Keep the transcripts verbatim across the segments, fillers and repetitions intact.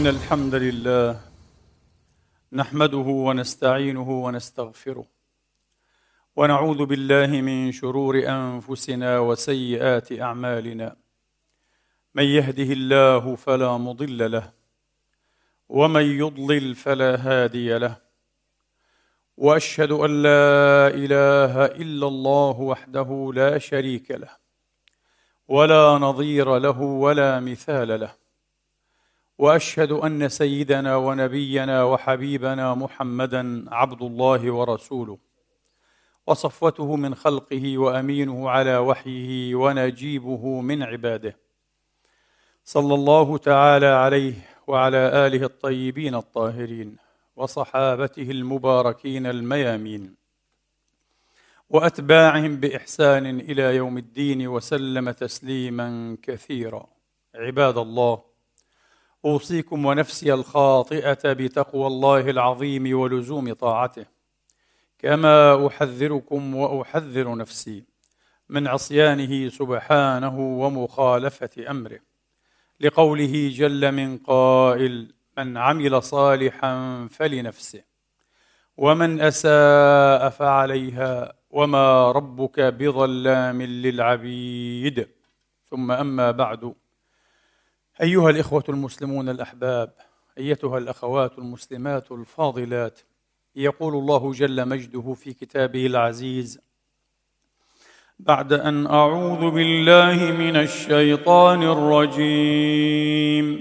إن الحمد لله نحمده ونستعينه ونستغفره ونعوذ بالله من شرور أنفسنا وسيئات أعمالنا. من يهده الله فلا مضل له ومن يضلل فلا هادي له، وأشهد أن لا إله إلا الله وحده لا شريك له ولا نظير له ولا مثال له، وأشهد أن سيدنا ونبينا وحبيبنا محمدًا عبد الله ورسوله، وصفوته من خلقه وأمينه على وحيه ونجيبه من عباده، صلى الله تعالى عليه وعلى آله الطيبين الطاهرين وصحابته المباركين الميامين وأتباعهم بإحسان إلى يوم الدين وسلم تسليمًا كثيرا. عباد الله، أوصيكم ونفسي الخاطئة بتقوى الله العظيم ولزوم طاعته، كما أحذركم وأحذر نفسي من عصيانه سبحانه ومخالفة أمره، لقوله جل من قائل: من عمل صالحا فلنفسه ومن أساء فعليها وما ربك بظلام للعبيد. ثم أما بعد، أيها الإخوة المسلمون الأحباب، أيتها الأخوات المسلمات الفاضلات، يقول الله جل مجده في كتابه العزيز بعد أن أعوذ بالله من الشيطان الرجيم: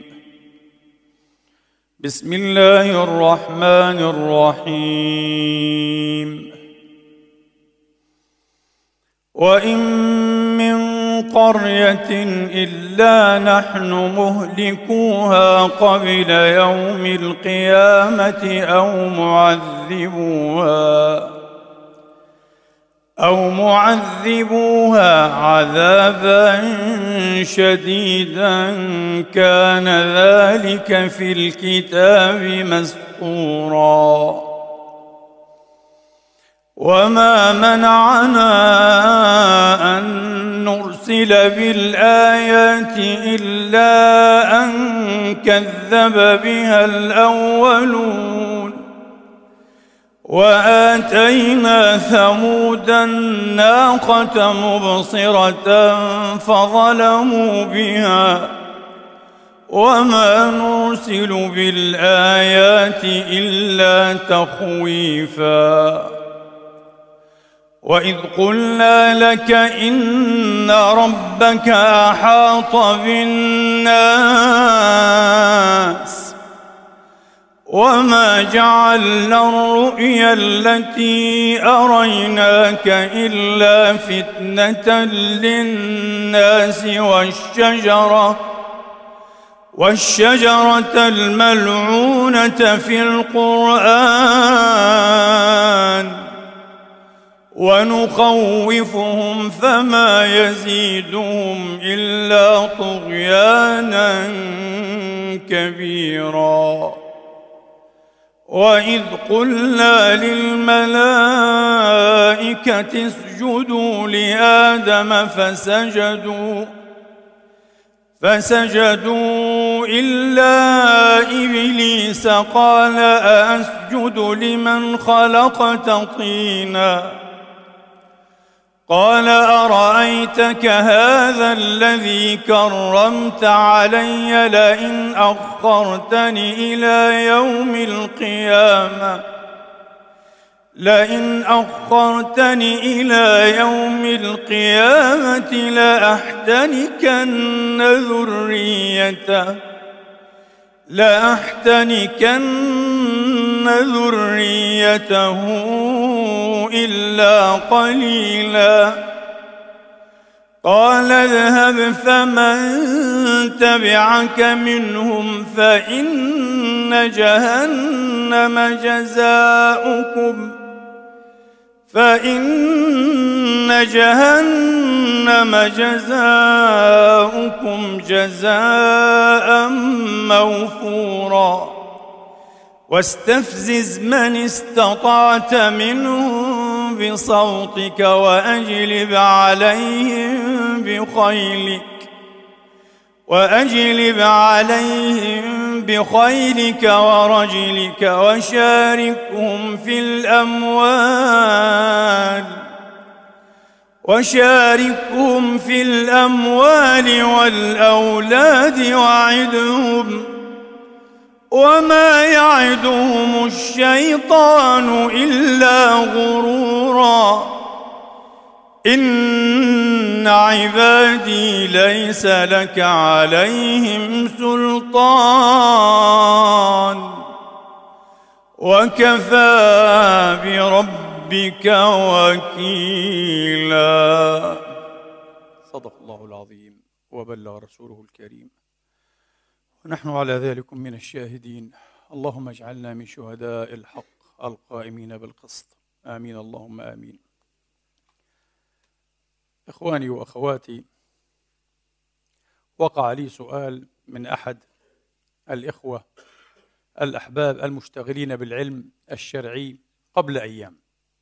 بسم الله الرحمن الرحيم: وإن من قرية إلا نحن مهلكوها قبل يوم القيامة أو معذبوها أو معذبوها عذابا شديدا كان ذلك في الكتاب مسطورا. وما منعنا أن نرسل بالآيات إلا أن كذب بها الأولون، وآتينا ثمود الناقة مبصرة فظلموا بها، وما نرسل بالآيات إلا تخويفا. وإذ قلنا لك إن ربك أحاط بالناس وما جعلنا الرؤيا التي أريناك إلا فتنة للناس والشجرة والشجرة الملعونة في القرآن ونخوفهم فما يزيدهم إلا طغيانا كبيرا. وإذ قلنا للملائكة اسجدوا لآدم فسجدوا فسجدوا إلا إبليس قال أأسجد لمن خلقت طينا قال أرأيتك هذا الذي كرمت علي لئن أخرتني إلى يوم القيامة لئن أخرتني إلى يوم القيامة لأحتنكن ذريته لأحتنكن ذريته إلا قليلا. قال اذهب فمن تبعك منهم فإن جهنم جزاؤكم فإن جهنم جزاؤكم جزاء موفورا. واستفزز من استطعت منهم بصوتك وأجلب عليهم بخيلك وأجلب عليهم بخيلك ورجلك وشاركهم في الأموال وشاركهم في الأموال والأولاد وعدهم وما يعدهم الشيطان إلا غرورا إن عبادي ليس لك عليهم سلطان وكفى بربك وكيلا. صدق الله العظيم وبلغ رسوله الكريم ونحن على ذلك من الشاهدين. اللهم اجعلنا من شهداء الحق القائمين بالقسط، آمين اللهم آمين. إخواني وأخواتي، وقع لي سؤال من أحد الإخوة الأحباب المشتغلين بالعلم الشرعي قبل أيام.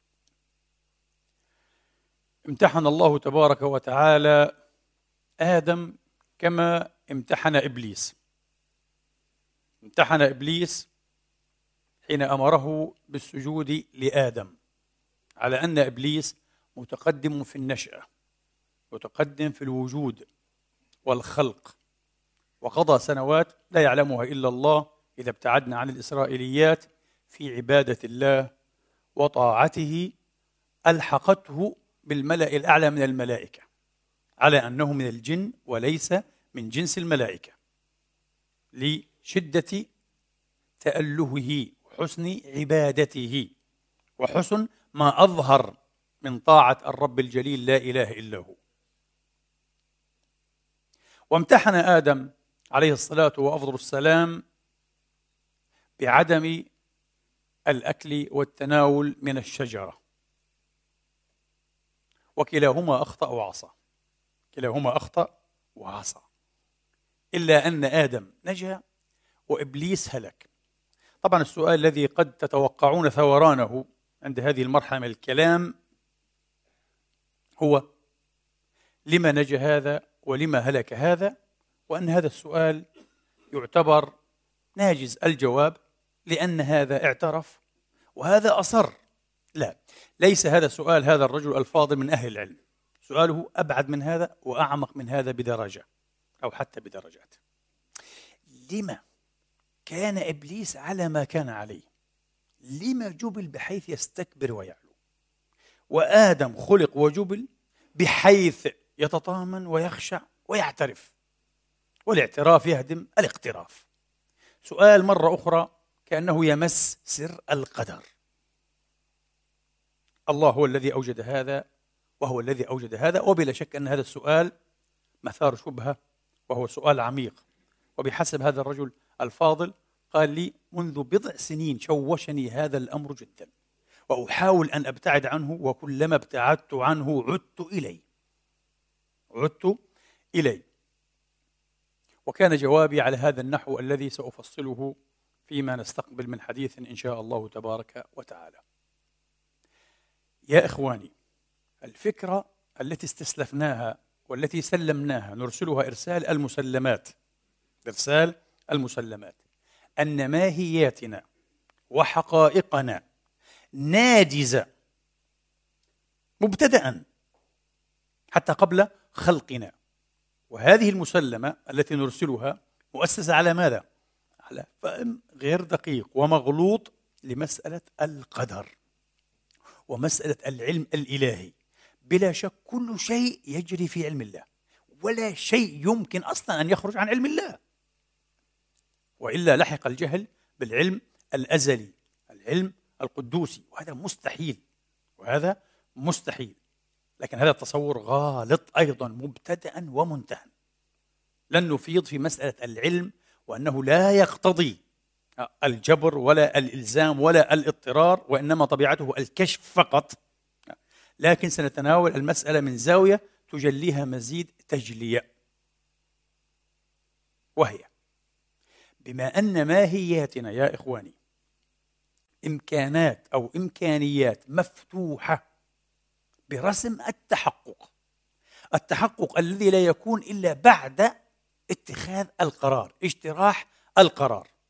امتحن الله تبارك وتعالى آدم كما امتحن إبليس. امتحن إبليس حين أمره بالسجود لآدم، على أن إبليس متقدم في النشأة، متقدم في الوجود والخلق، وقضى سنوات لا يعلمها إلا الله إذا ابتعدنا عن الإسرائيليات في عبادة الله وطاعته، ألحقته بالملأ الأعلى من الملائكة، على أنه من الجن وليس من جنس الملائكة، لشدة تألهه وحسن عبادته وحسن ما أظهر من طاعة الرب الجليل لا إله إلا هو. وامتحن آدم عليه الصلاة وأفضل السلام بعدم الأكل والتناول من الشجرة، وكلاهما أخطأ وعصى، كلاهما أخطأ وعصى، إلا أن آدم نجا وإبليس هلك. طبعا السؤال الذي قد تتوقعون ثورانه عند هذه المرحلة من الكلام هو: لما نجا هذا ولما هلك هذا؟ وأن هذا السؤال يعتبر ناجز الجواب، لأن هذا اعترف وهذا أصر. لا، ليس هذا سؤال هذا الرجل الفاضل من أهل العلم، سؤاله أبعد من هذا وأعمق من هذا بدرجة أو حتى بدرجات. لما كان إبليس على ما كان عليه؟ لما جبل بحيث يستكبر ويعلو؟ وآدم خلق وجبل بحيث يتطامن ويخشع ويعترف، والاعتراف يهدم الاقتراف. سؤال مرة أخرى كأنه يمس سر القدر. الله هو الذي أوجد هذا وهو الذي أوجد هذا، وبلا شك أن هذا السؤال مثار شبهة وهو سؤال عميق. وبحسب هذا الرجل الفاضل قال لي: منذ بضع سنين شوشني هذا الأمر جدا، وأحاول أن أبتعد عنه، وكلما ابتعدت عنه عدت إليه عدت إليه وكان جوابي على هذا النحو الذي سأفصله فيما نستقبل من حديث إن شاء الله تبارك وتعالى. يا إخواني، الفكرة التي استسلفناها والتي سلمناها نرسلها إرسال المسلمات، إرسال المسلمات، أن ماهياتنا وحقائقنا ناجزة مبتدأ حتى قبل خلقنا. وهذه المسلمة التي نرسلها مؤسسة على ماذا؟ على فهم غير دقيق ومغلوط لمسألة القدر ومسألة العلم الإلهي. بلا شك كل شيء يجري في علم الله، ولا شيء يمكن أصلا أن يخرج عن علم الله، وإلا لحق الجهل بالعلم الأزلي، العلم القدوسي، وهذا مستحيل، وهذا مستحيل. لكن هذا التصور غالط أيضا مبتدأ ومنتهى. لن نفيض في مسألة العلم وأنه لا يقتضي الجبر ولا الإلزام ولا الاضطرار، وإنما طبيعته الكشف فقط. لكن سنتناول المسألة من زاوية تجليها مزيد تجلية، وهي بما أن ماهياتنا يا إخواني إمكانات أو إمكانيات مفتوحة برسم التحقق، التحقق الذي لا يكون إلا بعد اتخاذ القرار، اجتراح القرار.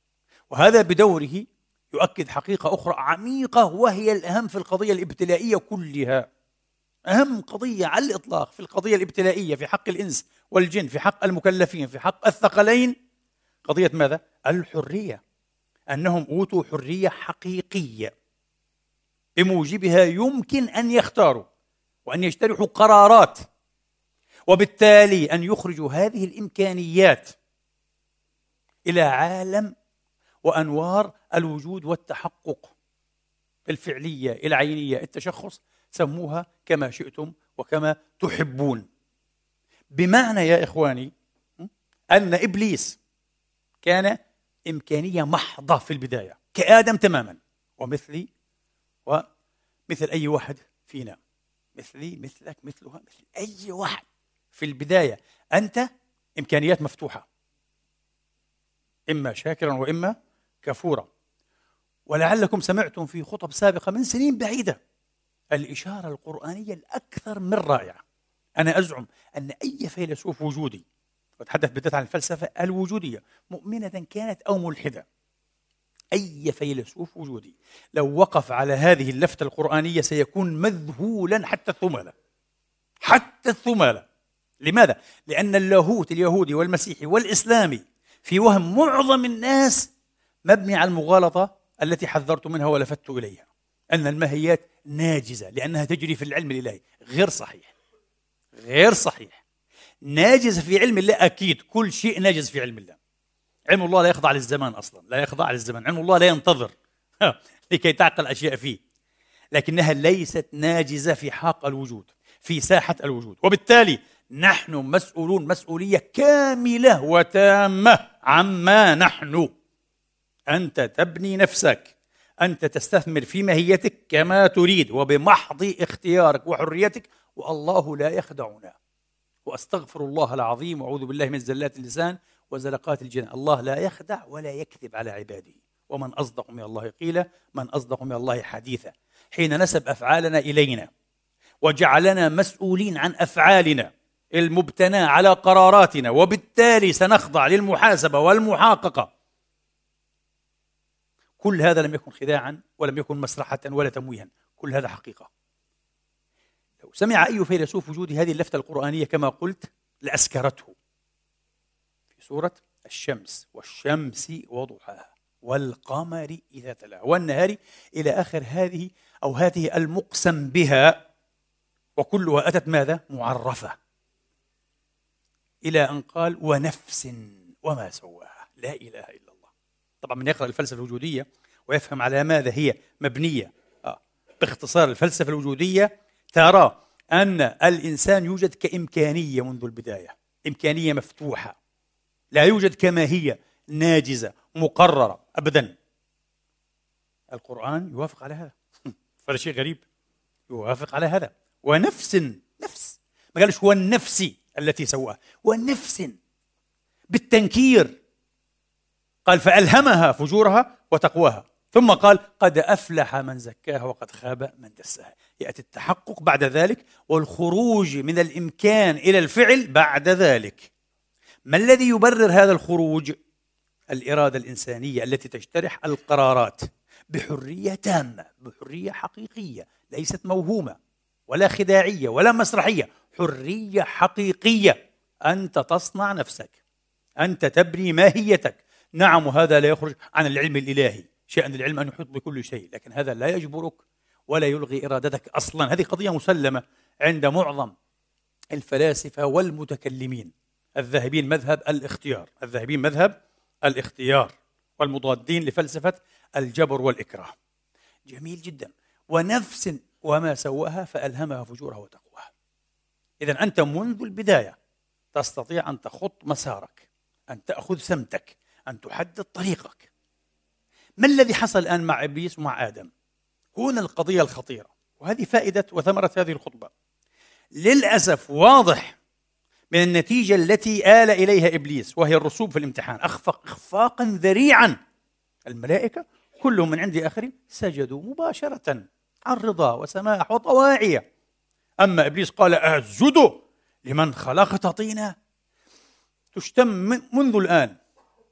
وهذا بدوره يؤكد حقيقة أخرى عميقة، وهي الأهم في القضية الابتلائية كلها. أهم قضية على الإطلاق في القضية الابتلائية في حق الإنس والجن، في حق المكلفين، في حق الثقلين، قضية ماذا؟ الحرية. أنهم أوتوا حرية حقيقية بموجبها يمكن أن يختاروا وأن يجترحوا قرارات، وبالتالي أن يخرجوا هذه الإمكانيات إلى عالم وأنوار الوجود والتحقق الفعلية العينية التشخص، سموها كما شئتم وكما تحبون. بمعنى يا إخواني أن إبليس كان إمكانية محضة في البداية كآدم تماما، ومثلي ومثل أي واحد فينا، مثلي مثلك مثلها مثل أي واحد في البداية. أنت إمكانيات مفتوحة، إما شاكرا وإما كفورا. ولعلكم سمعتم في خطب سابقة من سنين بعيدة الإشارة القرآنية الأكثر من رائعة. أنا أزعم أن أي فيلسوف وجودي، وأتحدث بالذات عن الفلسفة الوجودية مؤمنة كانت أو ملحدة، أي فيلسوف وجودي لو وقف على هذه اللفتة القرآنية سيكون مذهولا حتى الثمالة، حتى الثمالة. لماذا؟ لأن اللاهوت اليهودي والمسيحي والإسلامي في وهم معظم الناس مبني على المغالطة التي حذرت منها ولفت إليها، أن الماهيات ناجزة لأنها تجري في العلم الإلهي. غير صحيح، غير صحيح. ناجزة في علم الله أكيد، كل شيء ناجز في علم الله. علم الله لا يخضع للزمان أصلا، لا يخضع للزمان. علم الله لا ينتظر لكي تعقل أشياء فيه، لكنها ليست ناجزة في حاق الوجود، في ساحة الوجود. وبالتالي نحن مسؤولون مسؤولية كاملة وتامة عما نحن. أنت تبني نفسك، أنت تستثمر في ماهيتك كما تريد وبمحض اختيارك وحريتك، والله لا يخدعنا. وأستغفر الله العظيم وأعوذ بالله من زلات اللسان وزلقات الجنان. الله لا يخدع ولا يكذب على عباده، ومن أصدق من الله قيلا، من أصدق من الله حديثا. حين نسب أفعالنا إلينا وجعلنا مسؤولين عن أفعالنا المبتناة على قراراتنا، وبالتالي سنخضع للمحاسبة والمحاققة، كل هذا لم يكن خداعا ولم يكن مسرحة ولا تمويها، كل هذا حقيقة. لو سمع أي فيلسوف وجودي هذه اللفتة القرآنية كما قلت لأسكرته. في سورة الشمس، والشمس وضحاها والقمر إذا تلاها والنهار إلى آخر هذه أو هذه المقسم بها، وكلها أتت ماذا؟ معرفة، إلى أن قال ونفس وما سواها. لا إله إلا الله. طبعا من يقرأ الفلسفة الوجودية ويفهم على ماذا هي مبنية، آه. باختصار الفلسفة الوجودية ترى أن الإنسان يوجد كإمكانية منذ البداية، إمكانية مفتوحة، لا يوجد كماهية ناجزة مقررة أبدا. القرآن يوافق على هذا فهذا شيء غريب، يوافق على هذا. ونفس، نفس، ما قالش هو النفس التي سواها، ونفس بالتنكير، قال فألهمها فجورها وتقواها، ثم قال قد أفلح من زكاها وقد خاب من دساها. يأتي التحقق بعد ذلك والخروج من الإمكان إلى الفعل بعد ذلك. ما الذي يبرر هذا الخروج؟ الإرادة الإنسانية التي تجترح القرارات بحرية تامة، بحرية حقيقية ليست موهومة ولا خداعية ولا مسرحية، حرية حقيقية. أنت تصنع نفسك، أنت تبني ماهيتك. نعم، وهذا لا يخرج عن العلم الإلهي، شأن العلم أن يحيط بكل شيء، لكن هذا لا يجبرك ولا يلغي إرادتك أصلا. هذه قضية مسلمة عند معظم الفلاسفة والمتكلمين الذاهبين مذهب الاختيار، الذاهبين مذهب الاختيار والمضادين لفلسفة الجبر والإكراه. جميل جدا. ونفس وما سواها فألهمها فجورها وتقواها. إذن أنت منذ البداية تستطيع أن تخط مسارك، أن تأخذ سمتك، أن تحدد طريقك. ما الذي حصل الآن مع إبليس ومع آدم؟ هنا القضية الخطيرة، وهذه فائدة وثمرة هذه الخطبة. للأسف واضح من النتيجة التي آل إليها إبليس، وهي الرسوب في الامتحان، أخفق إخفاقا ذريعا. الملائكة كلهم من عند آخرين سجدوا مباشرة عن رضا وسماح وطواعية. أما إبليس قال أسجد لمن خلقت طينا. تشتم منذ الآن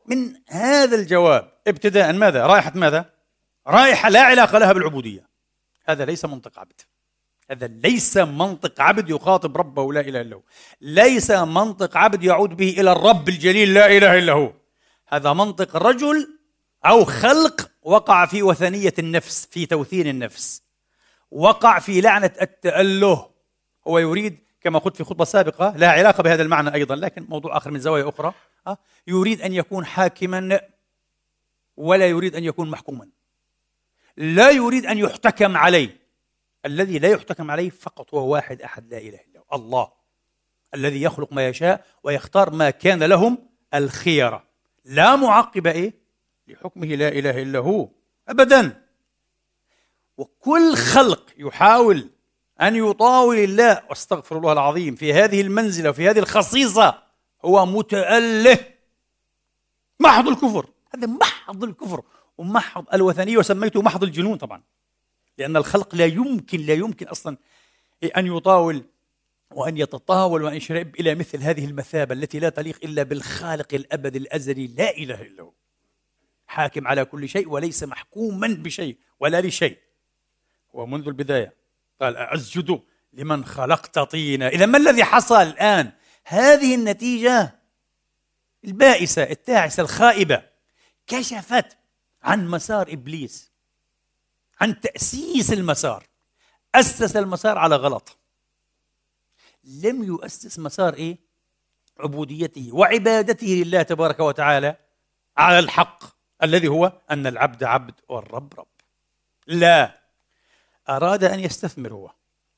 من هذا الجواب ابتداء ماذا؟ رائحة ماذا؟ رائحة لا علاقة لها بالعبودية. هذا ليس منطق عبد، هذا ليس منطق عبد يخاطب ربه لا إله إلا هو، ليس منطق عبد يعود به إلى الرب الجليل لا إله إلا هو. هذا منطق رجل أو خلق وقع في وثنية النفس، في توثين النفس، وقع في لعنة التأله. هو يريد كما قلت في خطبة سابقة لا علاقة بهذا المعنى أيضا، لكن موضوع آخر من زوايا أخرى، يريد أن يكون حاكما ولا يريد أن يكون محكوما، لا يريد أن يحتكم عليه. الذي لا يحتكم عليه فقط هو واحد أحد لا إله إلا هو، الله الذي يخلق ما يشاء ويختار ما كان لهم الخيرة، لا معقب إيه لحكمه لا إله إلا هو أبدا. وكل خلق يحاول أن يطاول الله، واستغفر الله العظيم، في هذه المنزلة وفي هذه الخصيصة هو متأله، محض الكفر. هذا محض الكفر ومحض الوثنية، وسميته محض الجنون طبعا، لأن الخلق لا يمكن لا يمكن أصلا أن يطاول وأن يتطاول وأن يشرب إلى مثل هذه المثابة التي لا تليق إلا بالخالق الأبد الأزلي لا إله إلا هو، حاكم على كل شيء وليس محكوما بشيء ولا لشيء. ومنذ البداية قال أسجد لمن خلقت طينا. إذا ما الذي حصل الآن؟ هذه النتيجة البائسة التاعسة الخائبة كشفت عن مسار إبليس، عن تأسيس المسار. أسس المسار على غلط، لم يؤسس مسار إيه؟ عبوديته وعبادته لله تبارك وتعالى على الحق الذي هو أن العبد عبد والرب رب. لا، أراد أن يستثمر هو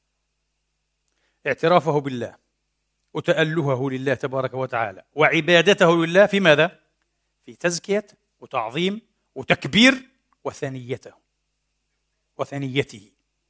اعترافه بالله وتألهه لله تبارك وتعالى وعبادته لله في ماذا؟ في تزكية وتعظيم وتكبير وثنيته وثنيته،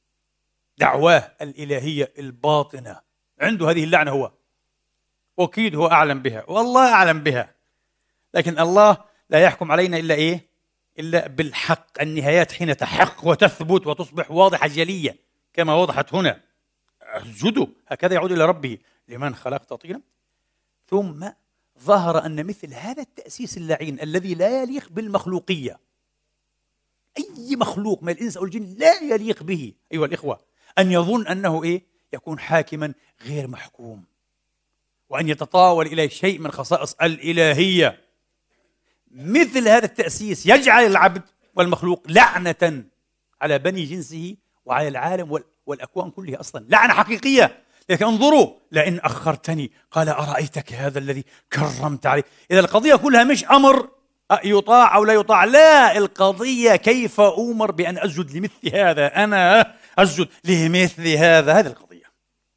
دعواه الإلهية الباطنة. عنده هذه اللعنة هو، وأكيد هو أعلم بها والله أعلم بها، لكن الله لا يحكم علينا إلا إيه؟ إلا بالحق. النهايات حين تحق وتثبت وتصبح واضحة جلية كما وضحت هنا. اسجدوا، هكذا يعود إلى ربه لمن خلقت طينا. ثم ظهر أن مثل هذا التأسيس اللعين الذي لا يليق بالمخلوقية، أي مخلوق من الإنس أو الجن لا يليق به أيها الإخوة أن يظن أنه إيه؟ يكون حاكما غير محكوم، وأن يتطاول إلى شيء من خصائص الإلهية. مثل هذا التأسيس يجعل العبد والمخلوق لعنة على بني جنسه وعلى العالم والأكوان كلها، أصلا لعنة حقيقية. لكن انظروا، لئن أخرتني قال أرأيتك هذا الذي كرمت عليه. إذا القضية كلها مش أمر يطاع أو لا يطاع، لا، القضية كيف أؤمر بأن أسجد لمثل هذا، أنا أسجد لمثل هذا. هذه القضية.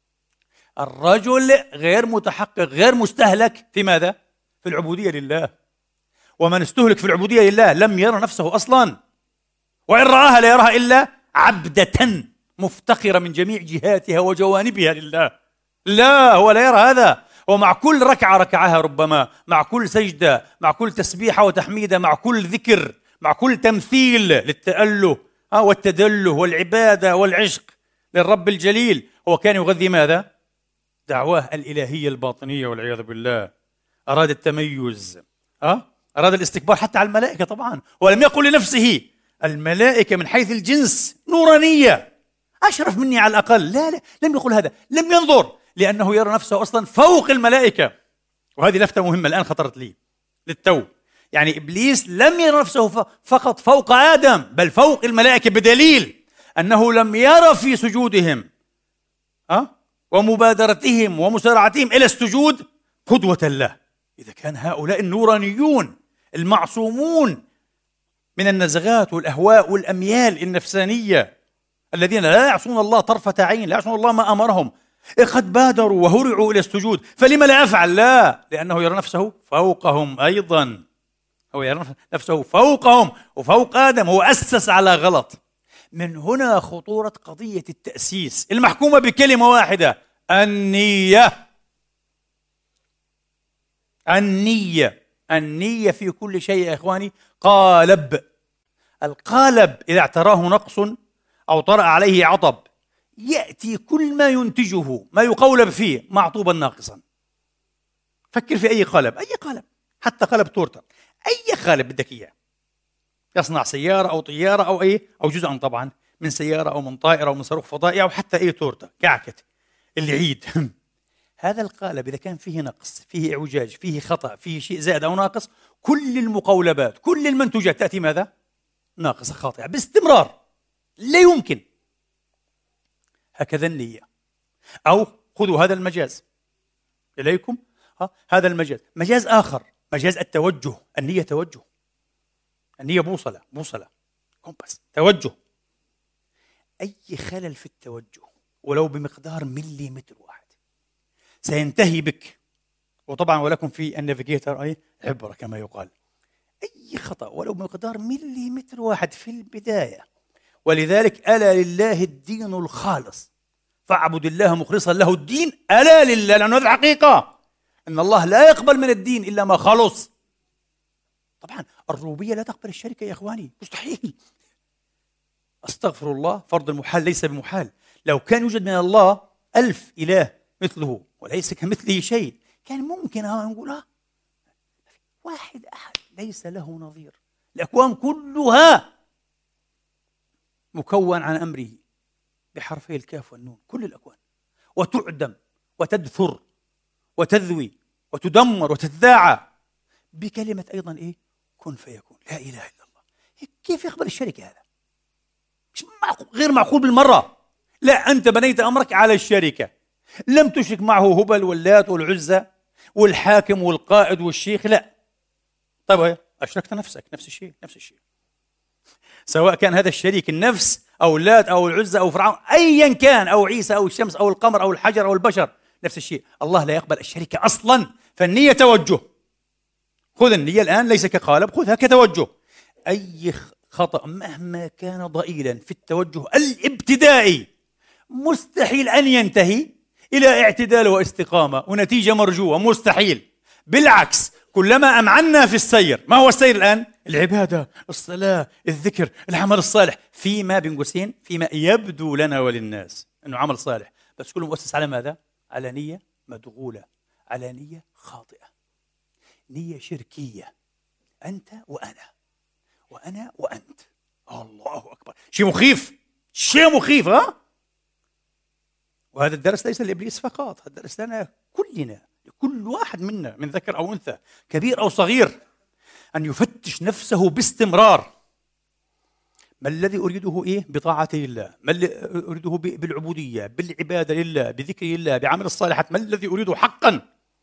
الرجل غير متحقق غير مستهلك في ماذا؟ في العبودية لله. ومن استهلك في العبودية لله لم يرى نفسه أصلا، وإن رآها لا يراها إلا عبدة مفتقرة من جميع جهاتها وجوانبها لله. لا، هو لا يرى هذا. ومع كل ركعة ركعها ربما، مع كل سجدة، مع كل تسبيحة وتحميدة، مع كل ذكر، مع كل تمثيل للتأله والتدله والعبادة والعشق للرب الجليل، هو كان يغذي ماذا؟ دعواه الإلهية الباطنية والعياذ بالله. أراد التميز، أه؟ أراد الاستكبار حتى على الملائكة طبعا، ولم يقل لنفسه الملائكة من حيث الجنس نورانية أشرف مني على الأقل. لا لا، لم يقل هذا، لم ينظر، لأنه يرى نفسه أصلا فوق الملائكة. وهذه لفتة مهمة الآن خطرت لي للتو. يعني إبليس لم يرى نفسه فقط فوق آدم، بل فوق الملائكة، بدليل أنه لم يرى في سجودهم أه؟ ومبادرتهم ومسارعتهم إلى السجود قدوة له. إذا كان هؤلاء النورانيون المعصومون من النزغات والأهواء والأميال النفسانية الذين لا يعصون الله طرفة عين، لا يعصون الله ما أمرهم، قد بادروا وهرعوا إلى السجود، فلما لا أفعل؟ لا، لأنه يرى نفسه فوقهم أيضا. هو يرى نفسه فوقهم وفوق آدم، هو أسس على غلط. من هنا خطورة قضية التأسيس المحكومة بكلمة واحدة: النية. النية النية في كل شيء يا إخواني قالب. القالب إذا اعتراه نقص أو طرأ عليه عطب يأتي كل ما ينتجه ما يقولب فيه معطوبا ناقصا. فكر في أي قالب، أي قالب، حتى قالب تورتة، أي خالق بدك إياه، يصنع سيارة أو طيارة أو أي أو جزءا طبعا من سيارة أو من طائرة أو من صاروخ فضائي أو حتى أي تورتة كعكة العيد. هذا القالب إذا كان فيه نقص، فيه إعوجاج، فيه خطأ، فيه شيء زائد أو ناقص، كل المقولبات كل المنتوجات تأتي ماذا؟ ناقصة خاطئة باستمرار، لا يمكن. هكذا النية. أو خذوا هذا المجاز إليكم، ها هذا المجاز، مجاز آخر، مجاز التوجه. النية توجه، النية بوصلة، بوصلة كومباس، توجه. أي خلل في التوجه ولو بمقدار مليمتر واحد سينتهي بك. وطبعا ولكم في النافيجيتر أي عبرة كما يقال. أي خطأ ولو بمقدار مليمتر واحد في البداية. ولذلك ألا لله الدين الخالص فاعبد الله مخلصا له الدين. ألا لله، لأنه هذه الحقيقة، إن الله لا يقبل من الدين إلا ما خلص. طبعا الربوبية لا تقبل الشركة يا إخواني، مستحيل. أستغفر الله، فرض المحال ليس بمحال. لو كان يوجد من الله ألف إله مثله وليس كمثله شيء كان ممكن نقول آه واحد أحد ليس له نظير. الأكوان كلها مكون عن أمره بحرفي الكاف والنون، كل الأكوان، وتعدم وتدثر وتذوي وتدمر وتتذاعى بكلمة أيضا إيه؟ كن فيكون. لا إله إلا الله. كيف يقبل الشركة هذا؟ مش معقول، غير معقول بالمرة. لا، أنت بنيت أمرك على الشركة، لم تشرك معه هبل واللات والعزى والحاكم والقائد والشيخ، لا. طيب أشركت نفسك، نفس الشيء، نفس الشيء، سواء كان هذا الشريك النفس أو اللات أو العزى أو فرعون أيا كان، أو عيسى أو الشمس أو القمر أو الحجر أو البشر، نفس الشيء. الله لا يقبل الشركة أصلا. فالنية توجه. خذ النية الآن ليس كقالب، خذها كتوجه. أي خطأ مهما كان ضئيلا في التوجه الابتدائي مستحيل أن ينتهي إلى اعتدال واستقامة ونتيجة مرجوة، مستحيل. بالعكس، كلما أمعنا في السير. ما هو السير الآن؟ العبادة، الصلاة، الذكر، العمل الصالح، فيما بين قوسين فيما يبدو لنا وللناس أنه عمل صالح، بس كله مؤسس على ماذا؟ على نية مدغولة، على نية خاطئة، نية شركية. أنت وأنا، وأنا وأنت. الله أكبر، شيء مخيف، شيء مخيف. ها؟ وهذا الدرس ليس لإبليس فقط، هذا الدرس لنا كلنا، لكل واحد منا من ذكر أو أنثى، كبير أو صغير، أن يفتش نفسه باستمرار. ما الذي أريده إيه؟ بطاعة الله. ما الذي أريده بالعبودية، بالعبادة لله، بذكر الله، بعمل الصالحات. ما الذي أريده حقا؟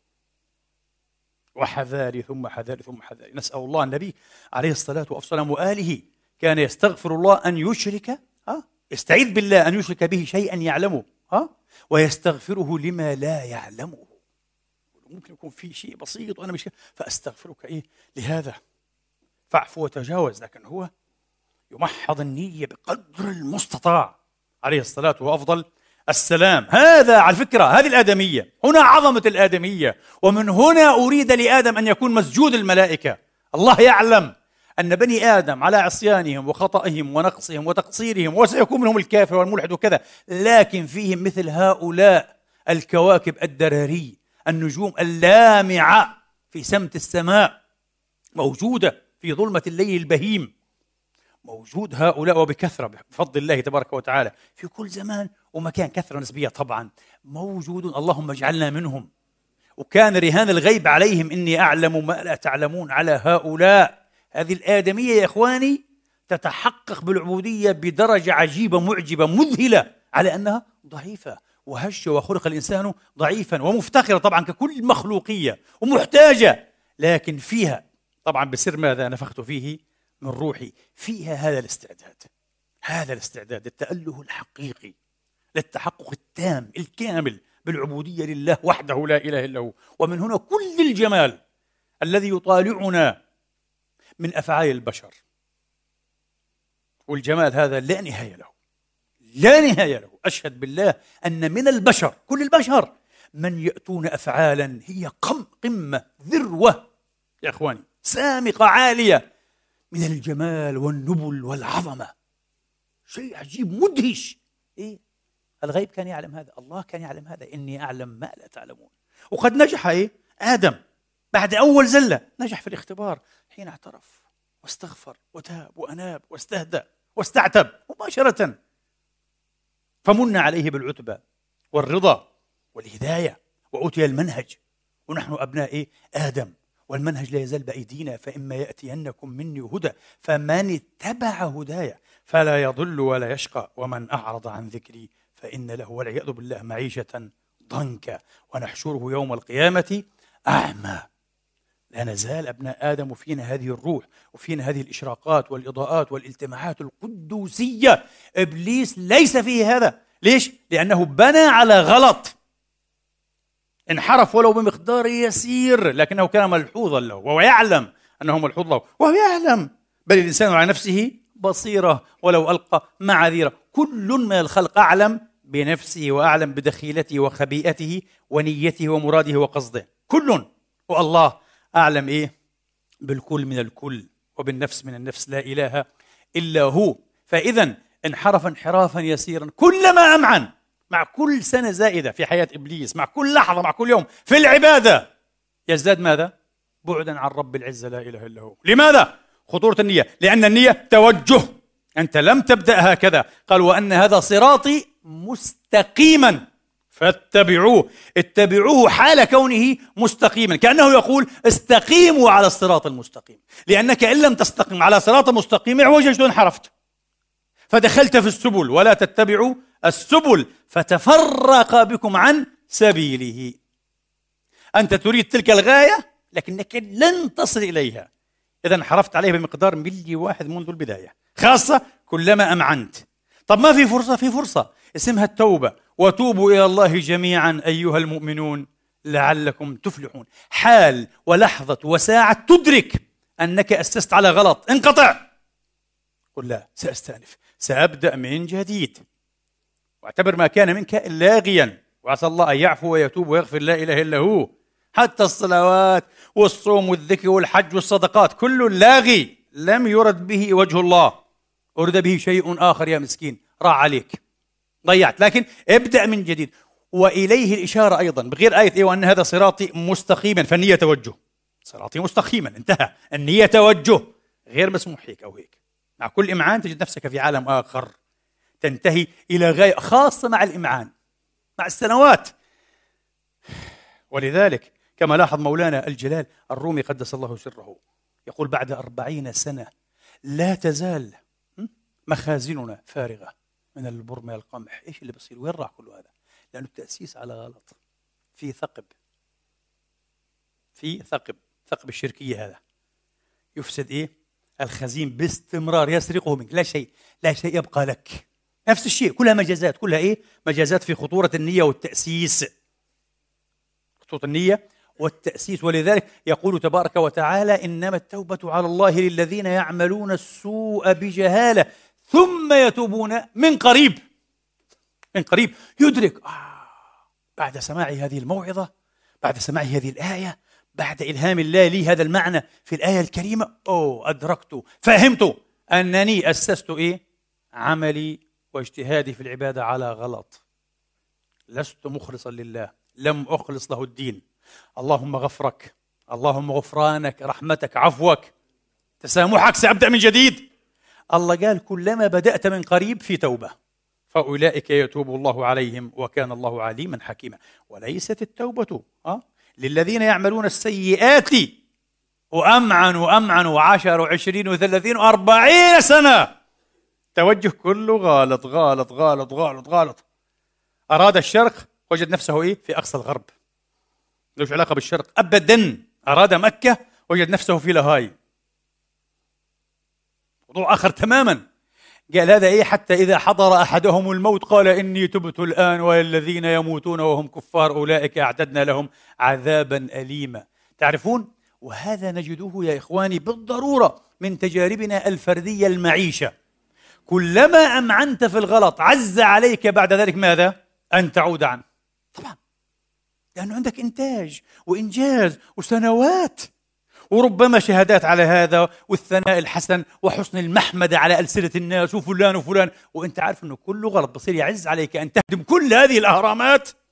وحذاري ثم حذاري ثم حذاري. نسأل الله. النبي عليه الصلاة والسلام وآله كان يستغفر الله أن يشرك، ها؟ يستعيذ بالله أن يشرك به شيئا يعلمه، ها؟ ويستغفره لما لا يعلمه. ممكن يكون في شيء بسيط وأنا مش، فأستغفرك إيه لهذا، فاعف وتجاوز. لكن هو يمحض النية بقدر المستطاع عليه الصلاة وأفضل السلام. هذا على فكرة هذه الآدمية، هنا عظمة الآدمية، ومن هنا أريد لآدم أن يكون مسجود الملائكة. الله يعلم أن بني آدم على عصيانهم وخطئهم ونقصهم وتقصيرهم، وسيكون منهم الكافر والملحد وكذا، لكن فيهم مثل هؤلاء الكواكب الدراري، النجوم اللامعة في سمت السماء، موجودة في ظلمة الليل البهيم، موجود هؤلاء وبكثرة بفضل الله تبارك وتعالى في كل زمان ومكان، كثرة نسبية طبعا، موجودون. اللهم اجعلنا منهم. وكان رهان الغيب عليهم إني أعلم ما لا تعلمون على هؤلاء. هذه الآدمية يا إخواني تتحقق بالعبودية بدرجة عجيبة معجبة مذهلة، على أنها ضعيفة وهشة، وخلق الإنسان ضعيفا ومفتخرة طبعا ككل مخلوقية ومحتاجة، لكن فيها طبعا بسر ماذا نفخت فيه من روحي، فيها هذا الاستعداد، هذا الاستعداد التأله الحقيقي للتحقق التام الكامل بالعبودية لله وحده لا إله إلا هو. ومن هنا كل الجمال الذي يطالعنا من أفعال البشر، والجمال هذا لا نهاية له، لا نهاية له. أشهد بالله أن من البشر، كل البشر، من يأتون أفعالا هي قم قمة ذروة يا أخواني، سامقة عالية من الجمال والنبل والعظمة، شيء عجيب مدهش. إيه؟ الغيب كان يعلم هذا، الله كان يعلم هذا، إني أعلم ما لا تعلمون. وقد نجح إيه؟ آدم، بعد أول زلة نجح في الاختبار حين اعترف واستغفر وتاب وأناب واستهدى واستعتب مباشرة، فمن عليه بالعتبى والرضا والهداية وأوتي المنهج. ونحن أبناء إيه؟ آدم، والمنهج لا يزال بأيدينا، فإما يأتينكم مني هدى فمن اتبع هدايا فلا يضل ولا يشقى ومن أعرض عن ذكري فإن له والعياذ بالله معيشة ضنكا ونحشره يوم القيامة أعمى. لا نزال أبناء آدم وفينا هذه الروح وفينا هذه الإشراقات والإضاءات والالتماعات القدوسية. إبليس ليس فيه هذا. ليش؟ لأنه بنى على غلط، انحرف ولو بمقدار يسير، لكنه كان ملحوظا له وهو يعلم أنه ملحوظ له وهو يعلم. بل الإنسان على نفسه بصيرة ولو ألقى معاذيره. كل من الخلق أعلم بنفسه وأعلم بدخيلته وخبيئته ونيته ومراده وقصده، كل. والله أعلم إيه؟ بالكل من الكل وبالنفس من النفس، لا إله إلا هو. فإذا انحرف انحرافا يسيرا كلما أمعن، مع كل سنة زائدة في حياة إبليس، مع كل لحظة، مع كل يوم في العبادة، يزداد ماذا؟ بعدا عن رب العزة لا إله إلا هو. لماذا؟ خطورة النية، لأن النية توجه. أنت لم تبدأ هكذا. قال وأن هذا صراطي مستقيما فاتبعوه. اتبعوه حال كونه مستقيما، كأنه يقول استقيموا على الصراط المستقيم، لأنك إن لم تستقم على صراط مستقيم اعوججت وانحرفت، فدخلت في السبل. ولا تتبعوا السبل فتفرق بكم عن سبيله. أنت تريد تلك الغاية لكنك لن تصل إليها إذا انحرفت عليه بمقدار ملي واحد منذ البداية، خاصة كلما أمعنت. طب ما في فرصة؟ في فرصة اسمها التوبة. وتوبوا إلى الله جميعا أيها المؤمنون لعلكم تفلحون. حال ولحظة وساعة تدرك أنك أسست على غلط، انقطع، قل لا، سأستأنف، سأبدأ من جديد، واعتبر ما كان منك لاغيا، وعسى الله أن يعفو ويتوب ويغفر لا إله إلا هو. حتى الصلوات والصوم والذكر والحج والصدقات كله لاغي، لم يرد به وجه الله، أرد به شيء آخر يا مسكين، راح عليك، ضيعت. لكن ابدأ من جديد. وإليه الإشارة أيضا بغير آية إيه؟ وأن هذا صراطي مستقيما، فالنية توجه. صراطي مستقيما، انتهى. النية توجه، غير مسموح هيك أو هيك. مع كل إمعان تجد نفسك في عالم آخر، تنتهي إلى غاية خاصة مع الإمعان، مع السنوات. ولذلك كما لاحظ مولانا الجلال الرومي قدس الله سره، يقول بعد أربعين سنة لا تزال مخازننا فارغة من البر من القمح. إيش اللي بصير؟ وين راح كل هذا؟ لأنه التأسيس على غلط، في ثقب، في ثقب ثقب الشركية. هذا يفسد إيه؟ الخزين باستمرار، يسرقه منك، لا شيء لا شيء يبقى لك. نفس الشيء، كلها مجازات، كلها إيه؟ مجازات في خطورة النية والتأسيس، خطورة النية والتأسيس. ولذلك يقول تبارك وتعالى إنما التوبة على الله للذين يعملون السوء بجهالة ثم يتوبون من قريب. من قريب يدرك آه بعد سماع هذه الموعظة، بعد سماع هذه الآية، بعد إلهام الله لي هذا المعنى في الآية الكريمة، أوه أدركت، فهمت أنني أسست إيه؟ عملي واجتهادي في العبادة على غلط، لست مخلصا لله، لم أخلص له الدين. اللهم غفرك، اللهم غفرانك، رحمتك، عفوك، تسامحك، سأبدأ من جديد. الله قال كلما بدأت من قريب في توبة فأولئك يتوب الله عليهم وكان الله عليما حكيما. وليست التوبة أه؟ للذين يعملون السيئات وأمعنوا وأمعنوا وعشر وعشرين وثلاثين وأربعين سنة، توجه كله غالط غالط غالط غالط غالط. أراد الشرق وجد نفسه إيه؟ في أقصى الغرب، ليش علاقة بالشرق أبدا. أراد مكة وجد نفسه في لاهاي، موضوع آخر تماما. قال هذا إيه؟ حتى إذا حضر أحدهم الموت قال إني تبت الآن والذين يموتون وهم كفار أولئك أعتدنا لهم عذابا أليما. تعرفون، وهذا نجده يا إخواني بالضرورة من تجاربنا الفردية المعيشة. كلما أمعنت في الغلط عز عليك بعد ذلك ماذا؟ أن تعود عنه، طبعا، لأنه عندك إنتاج وإنجاز وسنوات وربما شهادات على هذا والثناء الحسن وحسن المحمدة على ألسنة الناس وفلان وفلان، وأنت عارف أنه كله غلط. بصير يعز عليك أن تهدم كل هذه الأهرامات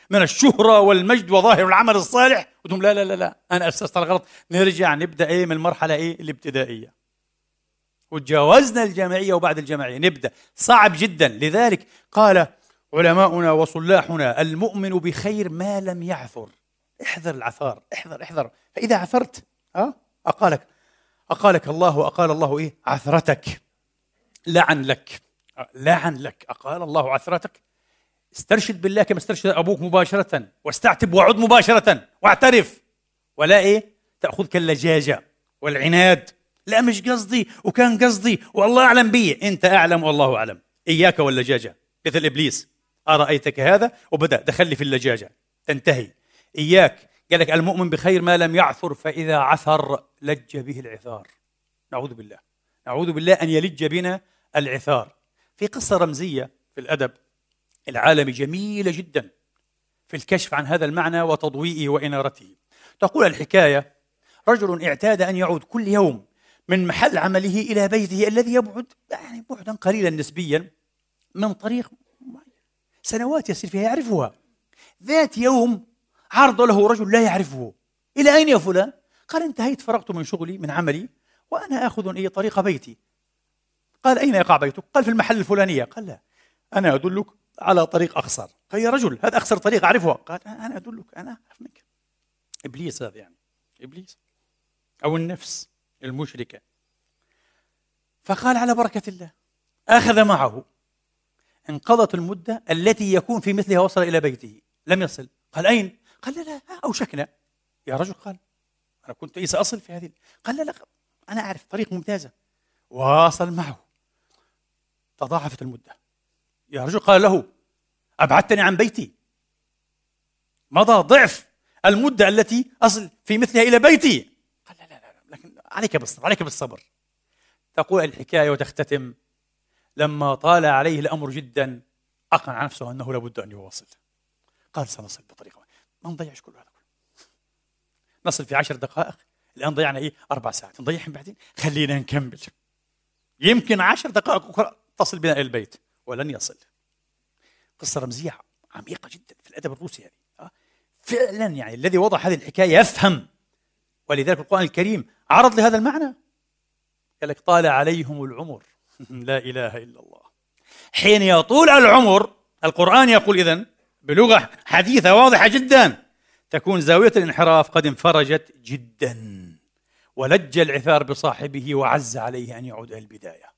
من الشهرة والمجد وظاهر العمل الصالح، وتقول لا لا لا لا أنا أسست على غلط، نرجع نبدأ إيه من المرحلة إيه الابتدائية، وتجاوزنا الجامعية وبعد الجامعية نبدأ. صعب جدا. لذلك قال علماؤنا وصلاحنا: المؤمن بخير ما لم يعثر. احذر العثار، احذر احذر، فإذا عثرت أه؟ أقالك أقالك الله، وأقال الله إيه؟ عثرتك، لعن لك، لعن لك، أقال الله عثرتك. استرشد بالله كما استرشد أبوك مباشرة، واستعتب وعد مباشرة واعترف، ولا إيه تأخذك اللجاجة والعناد. لا مش قصدي وكان قصدي والله أعلم بي. أنت أعلم والله أعلم. إياك واللجاجة مثل إبليس، أرأيتك هذا وبدأ دخل في اللجاجة تنتهي. إياك، قال لك المؤمن بخير ما لم يعثر، فإذا عثر لج به العثار. نعوذ بالله، نعوذ بالله أن يلج بنا العثار. في قصة رمزية في الأدب العالمي جميلة جدا في الكشف عن هذا المعنى وتضويئه وإنارته. تقول الحكاية: رجل اعتاد أن يعود كل يوم من محل عمله إلى بيته الذي يبعد يعني بعدا قليلا نسبيا من طريق سنوات يسير فيها يعرفها. ذات يوم عرض له رجل لا يعرفه: إلى أين يا فلان؟ قال: انتهيت، فرغت من شغلي من عملي وأنا آخذ أي طريق بيتي. قال: أين يقع بيتك؟ قال: في المحل الفلانية. قال: لا، أنا أدلك على طريق أخسر. قال: يا رجل هذا أخسر طريق أعرفها. قال: أنا أدلك، أنا أعرف منك. إبليس هذا، يعني إبليس أو النفس المشركة. فقال: على بركة الله. أخذ معه. انقضت المدة التي يكون في مثلها، وصل إلى بيته لم يصل. قال: أين؟ قال: لا لا أوشكنا. يا رجل، قال: أنا كنت إيه سأصل في هذه. قال: لا لا أنا أعرف طريق ممتازة. واصل معه، تضاعفت المدة. يا رجل، قال له: أبعدتني عن بيتي، مضى ضعف المدة التي أصل في مثلها إلى بيتي. قال: لا لا لا لكن عليك بالصبر، عليك بالصبر. تقول الحكاية وتختتم: لما طال عليه الأمر جدا أقنع نفسه أنه لابد أن يواصل. قال: سنصل بطريقة، ما نضيعش كل هذا، نصل في عشر دقائق، الآن ضيعنا إيه أربع ساعات، نضيعهم بعدين، خلينا نكمل، يمكن عشر دقائق أخرى تصل بنا إلى البيت. ولن يصل. قصة رمزية عميقة جدا في الأدب الروسي هذه. فعلا يعني الذي وضع هذه الحكاية يفهم، ولذلك القرآن الكريم عرض لهذا المعنى. قال لك: طال عليهم العمر. لا إله إلا الله. حين يطول العمر، القرآن يقول إذن بلغة حديثة واضحة جدا: تكون زاوية الانحراف قد انفرجت جدا، ولج العثار بصاحبه وعز عليه أن يعود إلى البداية.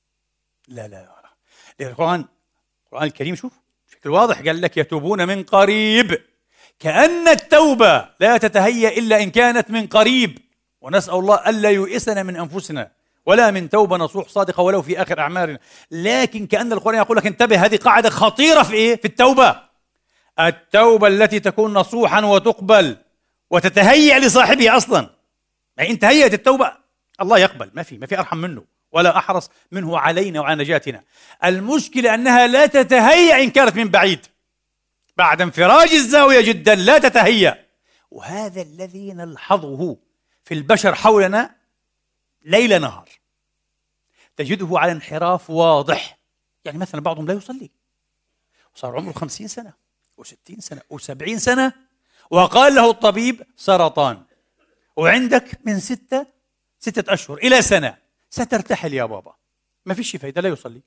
لا لا لا. القرآن القرآن الكريم شوف بشكل واضح قال لك: يتوبون من قريب، كأن التوبة لا تتهيأ إلا إن كانت من قريب. ونسأل الله ألا يؤسنا من أنفسنا ولا من توبة نصوح صادقة ولو في آخر أعمارنا. لكن كأن القرآن يقول لك: انتبه، هذه قاعدة خطيرة في إيه؟ في التوبة. التوبة التي تكون نصوحا وتقبل وتتهيأ لصاحبها أصلا. يعني إن تهيأت التوبة الله يقبل، ما في ما في أرحم منه ولا أحرص منه علينا وعلى نجاتنا. المشكلة أنها لا تتهيأ إن كانت من بعيد، بعد انفراج الزاوية جدا لا تتهيأ. وهذا الذي نلحظه في البشر حولنا ليل نهار، تجده على انحراف واضح. يعني مثلا بعضهم لا يصلي وصار عمره خمسين سنة وستين سنة وسبعين سنة، وقال له الطبيب سرطان، وعندك من ستة ستة أشهر إلى سنة سترتحل يا بابا، ما فيش فايدة، لا يصلي.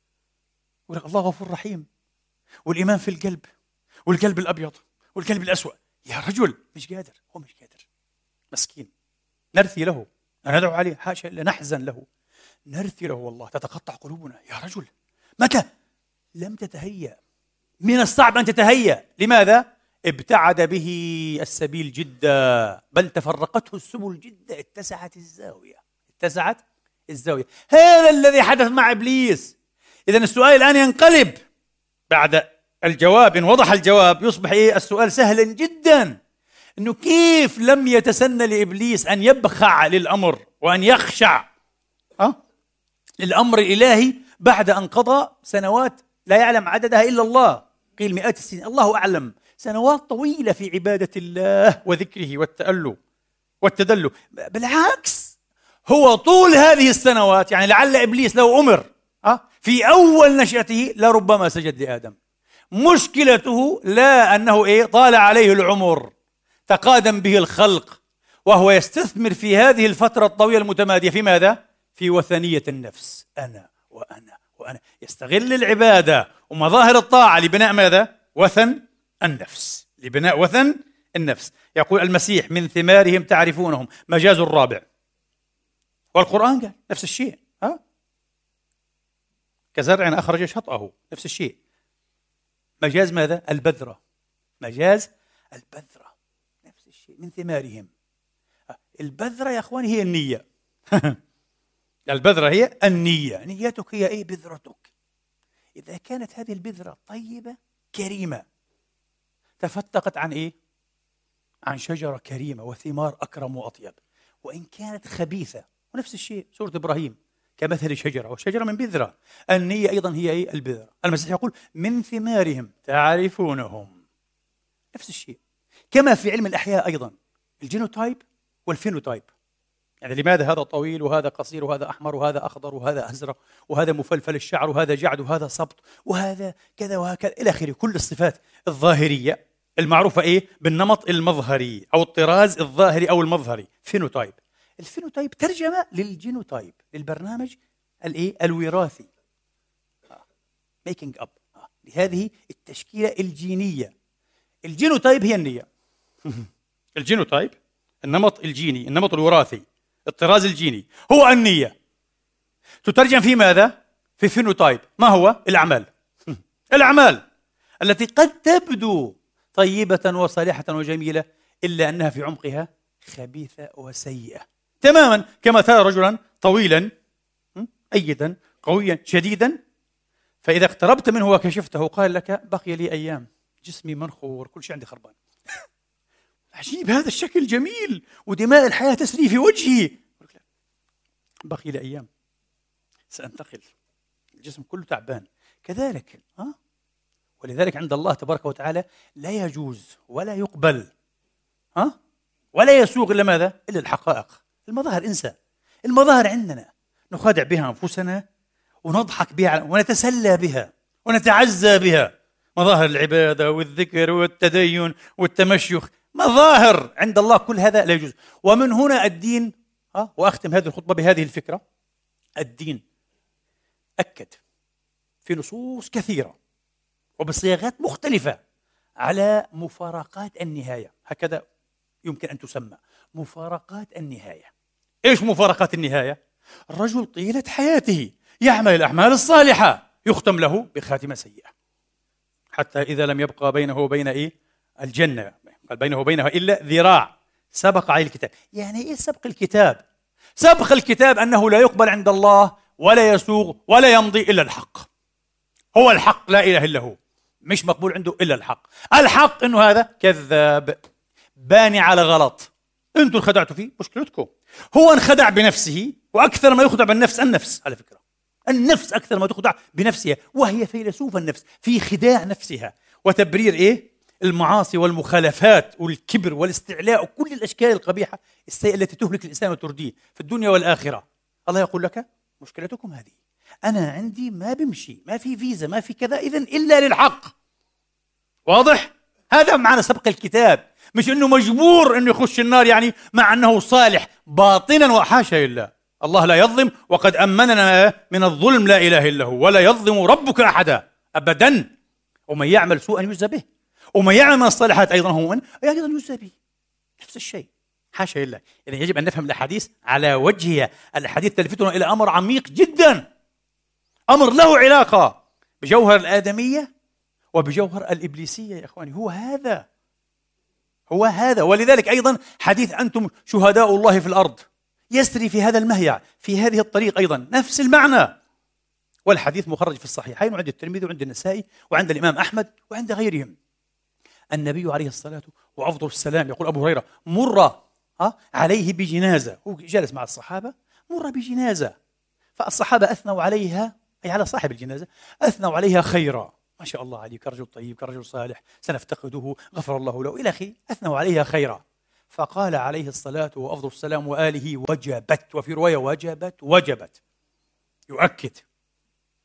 يقول لك الله غفور رحيم، والإيمان في القلب، والقلب الأبيض والقلب الأسود. يا رجل مش قادر، هو مش قادر، مسكين. نرثي له، ندعو عليه، حاشا إلا نحزن له، نرثي له والله، تتقطع قلوبنا. يا رجل متى؟ لم تتهيأ، من الصعب أن تتهيأ. لماذا؟ ابتعد به السبيل جدا، بل تفرقته السبل جدا، اتسعت الزاوية، اتسعت الزاوية. هذا الذي حدث مع إبليس. إذن السؤال الآن ينقلب بعد الجواب، إن وضح الجواب يصبح إيه السؤال سهلا جدا، إنه كيف لم يتسنى لإبليس أن يبخع للأمر وأن يخشع أه؟ للأمر الإلهي بعد أن قضى سنوات لا يعلم عددها إلا الله، قيل مئات السنين، الله أعلم، سنوات طويلة في عبادة الله وذكره والتأله والتدله. بالعكس، هو طول هذه السنوات، يعني لعل إبليس لو أمر أه؟ في أول نشأته لربما سجد لآدم، مشكلته لا أنه إيه طال عليه العمر، تقادم به الخلق، وهو يستثمر في هذه الفترة الطويلة المتمادية في ماذا؟ في وثنية النفس، أنا وأنا وأنا. يستغل العبادة ومظاهر الطاعة لبناء ماذا؟ وثن النفس، لبناء وثن النفس. يقول المسيح من ثمارهم تعرفونهم، مجاز الرابع. والقرآن قال نفس الشيء، ها؟ كزرع أخرج شطأه، نفس الشيء. مجاز ماذا؟ البذرة، مجاز البذرة، نفس الشيء، من ثمارهم. البذرة يا أخواني هي النية. البذرة هي النية، نيتك هي أي بذرتك. إذا كانت هذه البذرة طيبة كريمة تفتقت عن إيه؟ عن شجرة كريمة وثمار أكرم وأطيب. وإن كانت خبيثة، ونفس الشيء سورة إبراهيم كمثل شجرة، والشجرة من بذرة. النية أيضا هي إيه؟ البذرة. المسيح يقول من ثمارهم تعرفونهم، نفس الشيء. كما في علم الأحياء أيضا الجينوتايب والفينوتايب. يعني لماذا هذا طويل وهذا قصير وهذا أحمر وهذا أخضر وهذا أزرق وهذا مفلفل الشعر وهذا جعد وهذا سبط وهذا كذا وهكذا إلى آخره. كل الصفات الظاهرية المعروفة إيه؟ بالنمط المظهري أو الطراز الظاهري أو المظهري، فينوتايب. الفينوتايب ترجمة للجينوتايب، للبرنامج الإيه؟ الوراثي، ميكينج أب لهذه التشكيلة الجينية. الجينوتايب هي النية. الجينوتايب النمط الجيني، النمط الوراثي، الطراز الجيني هو النية. تترجم في ماذا؟ في فينوتايب. ما هو؟ الأعمال. الأعمال التي قد تبدو طيبة وصالحة وجميلة، إلا أنها في عمقها خبيثة وسيئة تماما. كما ترى رجلا طويلا أيدا قويا شديدا، فإذا اقتربت منه وكشفته قال لك بقي لي أيام، جسمي منخور، كل شيء عندي خربان. عجيب، هذا الشكل جميل ودماء الحياة تسري في وجهي، بقي لي أيام سأنتقل، الجسم كله تعبان. كذلك ها؟ ولذلك عند الله تبارك وتعالى لا يجوز ولا يقبل ها؟ ولا يسوغ إلا ماذا؟ إلا الحقائق. المظاهر انسى، المظاهر عندنا نخادع بها أنفسنا ونضحك بها ونتسلى بها ونتعزى بها. مظاهر العبادة والذكر والتدين والتمشيخ مظاهر، عند الله كل هذا لا يجوز. ومن هنا الدين ها؟ وأختم هذه الخطبة بهذه الفكرة. الدين أكد في نصوص كثيرة وبصياغات مختلفة على مفارقات النهاية، هكذا يمكن أن تسمى مفارقات النهاية. إيش مفارقات النهاية؟ الرجل طيلة حياته يعمل الأعمال الصالحة يختم له بخاتمة سيئة، حتى إذا لم يبقى بينه وبين إيه؟ الجنة، قال بينه وبينها إلا ذراع سبق عليه الكتاب. يعني إيه سبق الكتاب؟ سبق الكتاب أنه لا يقبل عند الله ولا يسوغ ولا يمضي إلا الحق. هو الحق، لا إله إلا هو، مش مقبول عنده إلا الحق. الحق إنه هذا كذاب باني على غلط، أنتم انخدعتوا فيه، مشكلتكم. هو انخدع بنفسه، وأكثر ما يخدع بالنفس النفس، على فكرة النفس أكثر ما تخدع بنفسها، وهي فيلسوف النفس في خداع نفسها وتبرير إيه؟ المعاصي والمخالفات والكبر والاستعلاء وكل الأشكال القبيحة السيئة التي تهلك الإنسان وترديه في الدنيا والآخرة. الله يقول لك مشكلتكم هذه، أنا عندي ما بمشي، ما في فيزا، ما في كذا، إذن إلا للحق. واضح؟ هذا معنى سبق الكتاب، مش أنه مجبور أنه يخش النار يعني مع أنه صالح باطنا، وحاشا لله. الله لا يظلم، وقد أمننا من الظلم لا إله إلا هو، ولا يظلم ربك أحدا أبدا. ومن يعمل سوءا يجزى به، ومن يعمل من الصالحات أيضا هو من أيضا يجزى به، نفس الشيء، حاشا لله. إذا يجب أن نفهم الأحاديث على وجهها. الأحاديث تلفتنا إلى أمر عميق جدا، أمر له علاقة بجوهر الآدمية وبجوهر الإبليسية. يا إخواني هو هذا، هو هذا. ولذلك أيضا حديث أنتم شهداء الله في الأرض يسري في هذا المهيع، في هذه الطريق، أيضا نفس المعنى. والحديث مخرج في الصحيحين وعند الترمذي وعند النسائي وعند الإمام أحمد وعند غيرهم. النبي عليه الصلاة وأفضل السلام يقول أبو هريرة مر عليه بجنازة، هو جالس مع الصحابة، مر بجنازة، فالصحابة أثنوا عليها، أي على صاحب الجنازة، أثنوا عليها خيرا، ما شاء الله عليك، كرجل طيب، كرجل صالح، سنفتقده، غفر الله له، إلى آخره، أثنوا عليها خيرا. فقال عليه الصلاة وأفضل السلام وآله وجبت، وفي رواية وجبت وجبت، يؤكد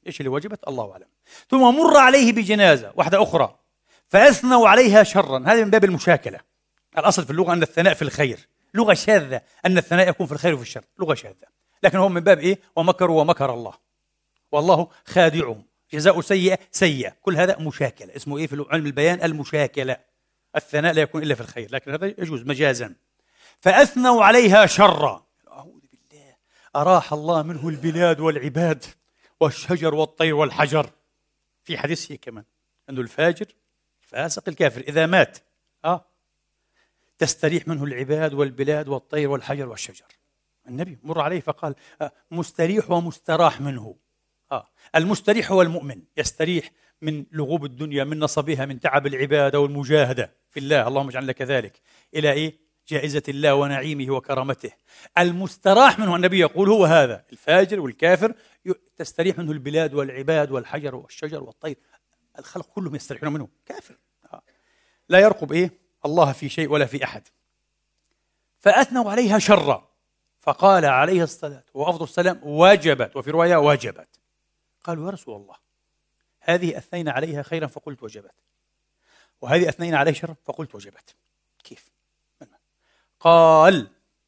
إيش اللي وجبت؟ الله أعلم. ثم مر عليه بجنازة واحدة أخرى فأثنوا عليها شرا. هذا من باب المشاكلة. الأصل في اللغة أن الثناء في الخير، لغة شاذة أن الثناء يكون في الخير وفي الشر، لغة شاذة، لكن هو من باب إيه؟ ومكروا ومكر الله والله خادعهم، جزاء سيئة سيئة، كل هذا مشاكلة، اسمه إيه في علم البيان؟ المشاكلة. الثناء لا يكون إلا في الخير، لكن هذا يجوز مجازا. فأثنوا عليها شرا، أعوذ بالله، أراح الله منه البلاد والعباد والشجر والطير والحجر. في حديث هي كمان أنه الفاجر الفاسق الكافر إذا مات آه تستريح منه العباد والبلاد والطير والحجر والشجر. النبي مر عليه فقال آه مستريح ومستراح منه. آه المستريح هو المؤمن، يستريح من لغوب الدنيا، من نصبها، من تعب العبادة والمجاهدة في الله، اللهم اجعلنا كذلك، إلى إيه؟ جائزة الله ونعيمه وكرامته. المستراح منه النبي يقول هو هذا الفاجر والكافر، تستريح منه البلاد والعباد والحجر والشجر والطير، الخلق كلهم يستريحون منه. كافر آه. لا يرقب إيه؟ الله في شيء ولا في أحد. فأثنوا عليها شرا فقال عليه الصلاة وأفضل السلام وجبت، وفي رواية وجبت. قالوا يا رسول الله هذه أثنينا عليها خيرا فقلت وجبت، وهذه أثنينا عليه شرا فقلت وجبت، كيف؟ قال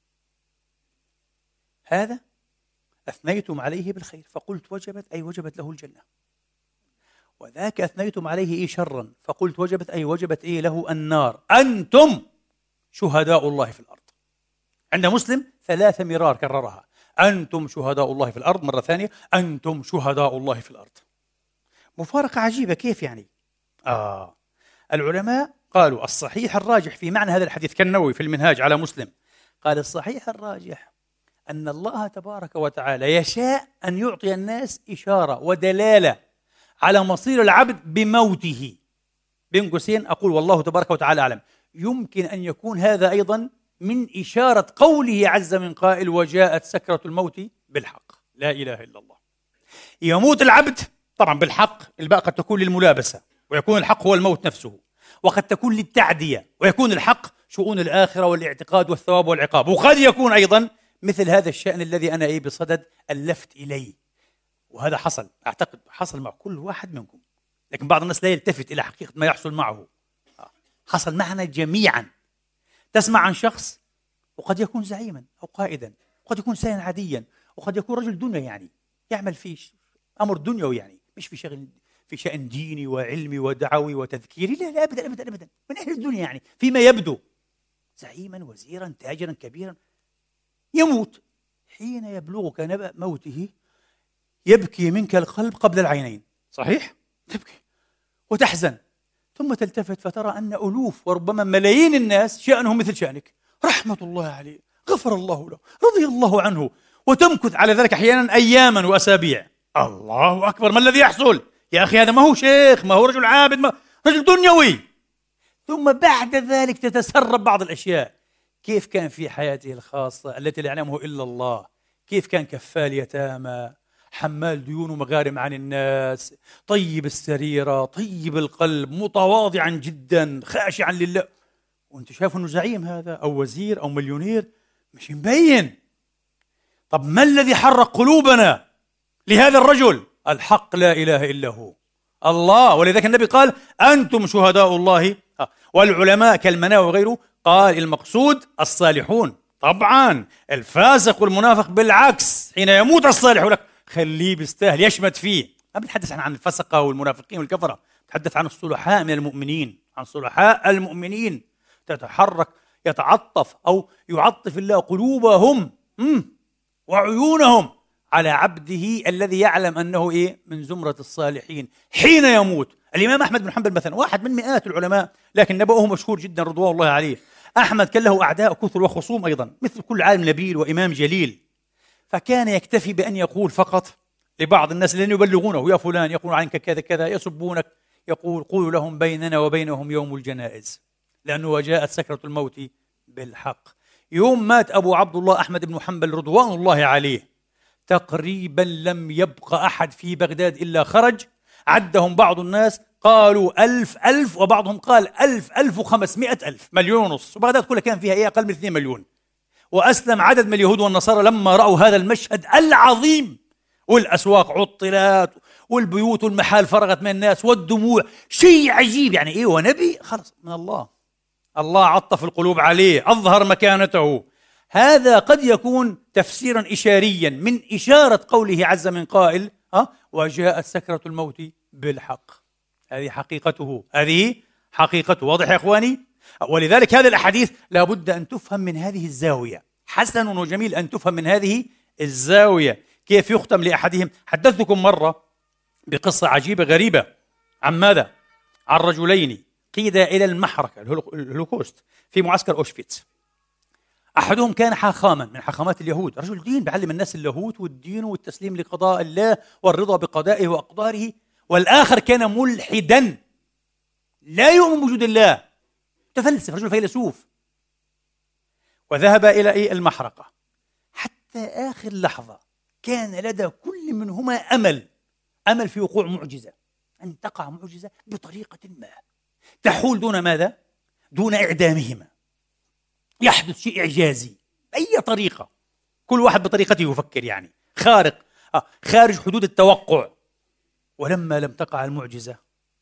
هذا أثنيتم عليه بالخير فقلت وجبت أي وجبت له الجنة، وذاك أثنيتم عليه إيه شرا فقلت وجبت أي وجبت إيه له النار، أنتم شهداء الله في الأرض. عند مسلم ثلاث مرار كررها، أنتم شهداء الله في الأرض، مرة ثانية أنتم شهداء الله في الأرض. مفارقة عجيبة، كيف يعني؟ آه العلماء قالوا الصحيح الراجح في معنى هذا الحديث كالنووي في المنهاج على مسلم، قال الصحيح الراجح أن الله تبارك وتعالى يشاء أن يعطي الناس إشارة ودلالة على مصير العبد بموته. بين قوسين أقول والله تبارك وتعالى أعلم، يمكن أن يكون هذا أيضا من إشارة قوله عز من قائل وجاءت سكرة الموت بالحق، لا إله إلا الله. يموت العبد طبعا بالحق، الباء قد تكون للملابسة ويكون الحق هو الموت نفسه، وقد تكون للتعدية ويكون الحق شؤون الآخرة والاعتقاد والثواب والعقاب، وقد يكون أيضا مثل هذا الشأن الذي أنا إيه بصدد اللفت إليه. وهذا حصل، أعتقد حصل مع كل واحد منكم، لكن بعض الناس لا يلتفت إلى حقيقة ما يحصل معه. حصل معنا جميعا. تسمع عن شخص وقد يكون زعيما أو قائدا، وقد يكون إنسانا عاديا، وقد يكون رجل دنيا يعني يعمل في أمر دنيوي يعني مش في شغل في شأن ديني وعلمي ودعوي وتذكيري، لا لا أبدا أبدا أبدا، من أهل الدنيا يعني فيما يبدو زعيما وزيرا تاجرا كبيرا، يموت. حين يبلغك نبأ موته يبكي منك القلب قبل العينين، صحيح؟ تبكي وتحزن، ثم تلتفت فترى أن ألوف وربما ملايين الناس شأنهم مثل شأنك، رحمة الله عليه، غفر الله له، رضي الله عنه، وتمكث على ذلك أحيانا أياما وأسابيع. الله أكبر، ما الذي يحصل؟ يا أخي هذا ما هو شيخ، ما هو رجل عابد، ما رجل دنيوي. ثم بعد ذلك تتسرب بعض الأشياء، كيف كان في حياته الخاصة التي لا يعلمه إلا الله، كيف كان كفال يتامى، حمال ديون ومغارم عن الناس، طيب السريرة، طيب القلب، متواضعا جدا، خاشعا لله، وانت شايف انه زعيم هذا او وزير او مليونير، مش مبين. طب ما الذي حرك قلوبنا لهذا الرجل؟ الحق لا اله الا هو الله. ولذلك النبي قال انتم شهداء الله، والعلماء كالمناوي وغيره قال المقصود الصالحون. طبعا الفاسق والمنافق بالعكس، حين يموت الصالح يقول لك خليه بيستاهل، يشمت فيه. ما بنتحدث عن الفسقة والمنافقين والكفرة، بنتحدث عن الصلحاء من المؤمنين، عن صلحاء المؤمنين تتحرك يتعطف أو يعطف الله قلوبهم وعيونهم على عبده الذي يعلم أنه إيه من زمرة الصالحين حين يموت. الإمام أحمد بن حنبل مثلا واحد من مئات العلماء، لكن نبأه مشهور جدا رضوان الله عليه. أحمد كان له أعداء كثر وخصوم أيضا مثل كل عالم نبيل وإمام جليل، فكان يكتفي بأن يقول فقط لبعض الناس الذين يبلغونه يا فلان يقول عنك كذا كذا، يسبونك، يقول قولوا لهم بيننا وبينهم يوم الجنائز، لأنه وجاءت سكرة الموت بالحق. يوم مات أبو عبد الله أحمد بن حنبل رضوان الله عليه تقريبا لم يبق أحد في بغداد إلا خرج، عدهم بعض الناس قالوا ألف ألف، وبعضهم قال ألف ألف وخمسمائة ألف، مليون ونص، وبغداد كلها كان فيها إيه أقل من اثنين مليون. وأسلم عدد من اليهود والنصارى لما رأوا هذا المشهد العظيم، والأسواق عطلت والبيوت والمحال فرغت من الناس والدموع، شيء عجيب. يعني إيه ونبي؟ خلص من الله، الله عطف القلوب عليه، أظهر مكانته. هذا قد يكون تفسيرا إشاريا من إشارة قوله عز من قائل أه؟ وجاءت سكرة الموت بالحق. هذه حقيقته، هذه حقيقته. واضح يا إخواني؟ ولذلك هذه الأحاديث لابد أن تفهم من هذه الزاوية. حسن وجميل أن تفهم من هذه الزاوية. كيف يختم لأحدهم؟ حدثتكم مرة بقصة عجيبة غريبة. عن ماذا؟ عن رجلين قيدا إلى المحرقة الهولوكوست في معسكر أوشفيتس. أحدهم كان حاخاما من حاخامات اليهود، رجل دين بيعلم الناس اللاهوت والدين والتسليم لقضاء الله والرضا بقضائه وأقداره. والآخر كان ملحدا لا يؤمن بوجود الله، متفلسف، رجل فيلسوف. وذهب إلى المحرقة حتى آخر لحظة كان لدى كل منهما أمل أمل في وقوع معجزة، أن تقع معجزة بطريقة ما تحول دون ماذا؟ دون إعدامهما، يحدث شيء إعجازي أي طريقة، كل واحد بطريقته يفكر، يعني خارق آه خارج حدود التوقع. ولما لم تقع المعجزة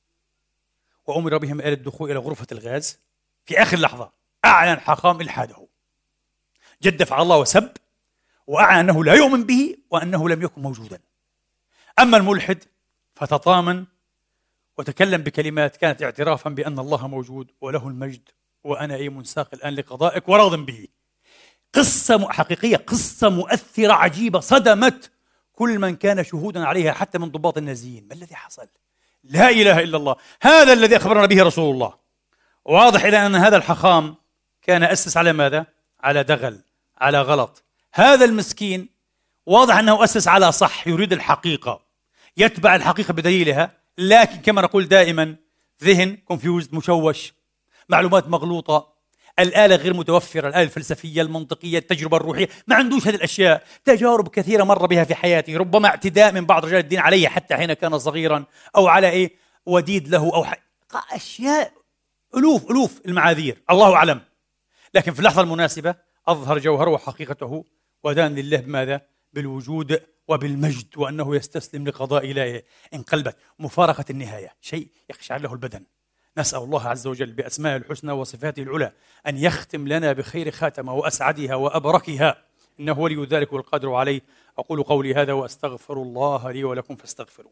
وأمر بهم إلى الدخول إلى غرفة الغاز في آخر لحظة، أعلن حاخام إلحاده، جدف على الله وسب، وأعلن أنه لا يؤمن به وأنه لم يكن موجودا. أما الملحد فتطامن وتكلم بكلمات كانت اعترافا بأن الله موجود وله المجد، وأنا أي منساق الآن لقضائك وراض به. قصة حقيقية، قصة مؤثرة عجيبة، صدمت كل من كان شهودا عليها حتى من ضباط النازيين. ما الذي حصل؟ لا إله إلا الله، هذا الذي أخبرنا به رسول الله. واضح إذا أن هذا الحاخام كان أسس على ماذا؟ على دغل، على غلط. هذا المسكين واضح أنه أسس على صح، يريد الحقيقة، يتبع الحقيقة بدليلها، لكن كما نقول دائما ذهن كونفيوزد، مشوش، معلومات مغلوطة، الآلة غير متوفرة، الآلة الفلسفية المنطقية التجربة الروحية، ما عندوش هذه الأشياء. تجارب كثيرة مر بها في حياته، ربما اعتداء من بعض رجال الدين عليه حتى حين كان صغيرا، أو على إيه وديد له، أو أشياء، ألوف ألوف المعاذير، الله أعلم. لكن في اللحظة المناسبة أظهر جوهره وحقيقته ودان لله بماذا؟ بالوجود وبالمجد، وأنه يستسلم لقضاء إلهه. انقلبت مفارقة النهاية، شيء يخشع له البدن. نسأل الله عز وجل بأسمائه الحسنى وصفاته العلى أن يختم لنا بخير خاتمة وأسعدها وأبركها، إنه ولي ذلك والقادر عليه. أقول قولي هذا وأستغفر الله لي ولكم فاستغفروه.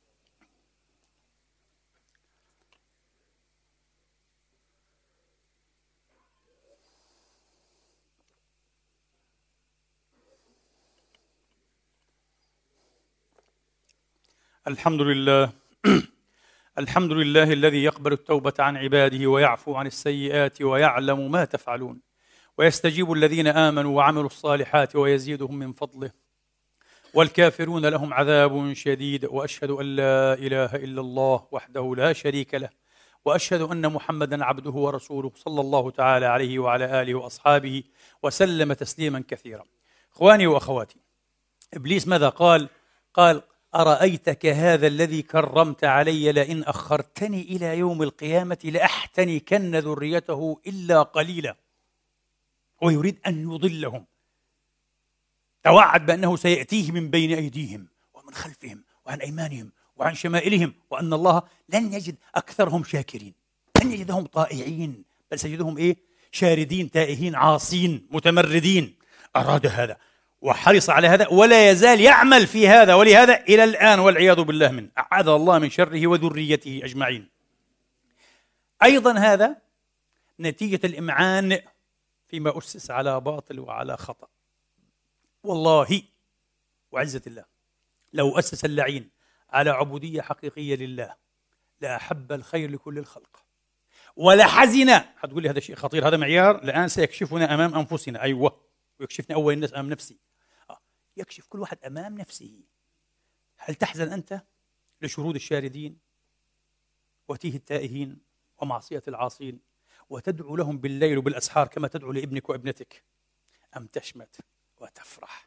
الحمد لله الحمد لله الذي يقبل التوبة عن عباده ويعفو عن السيئات ويعلم ما تفعلون، ويستجيب الذين آمنوا وعملوا الصالحات ويزيدهم من فضله، والكافرون لهم عذاب شديد. وأشهد أن لا إله إلا الله وحده لا شريك له، وأشهد أن محمدا عبده ورسوله صلى الله تعالى عليه وعلى آله وأصحابه وسلم تسليما كثيرا. إخواني وأخواتي، إبليس ماذا قال؟ قال: أرأيتك هذا الذي كرمت علي لئن أخرتني إلى يوم القيامة لأحتنكن ذريته إلا قليلا. ويريد أن يضلهم، توعد بأنه سيأتيه من بين أيديهم ومن خلفهم وعن أيمانهم وعن شمائلهم، وأن الله لن يجد أكثرهم شاكرين، لن يجدهم طائعين، بل سيجدهم إيه؟ شاردين، تائهين، عاصين، متمردين. أراد هذا وحرص على هذا ولا يزال يعمل في هذا، ولهذا إلى الآن والعياذ بالله منه، أعاذ الله من شره وذريته أجمعين. أيضا هذا نتيجة الإمعان فيما أسس على باطل وعلى خطأ. والله وعزة الله لو أسس اللعين على عبودية حقيقية لله لأحب الخير لكل الخلق ولا حزن. هتقول لي هذا شيء خطير، هذا معيار الآن سيكشفنا أمام أنفسنا. أيوة، ويكشفنا أول الناس أمام نفسي. آه. يكشف كل واحد أمام نفسه. هل تحزن أنت لشرود الشاردين وتيه التائهين ومعصية العاصين وتدعو لهم بالليل وبالأسحار كما تدعو لابنك وابنتك، أم تشمت وتفرح؟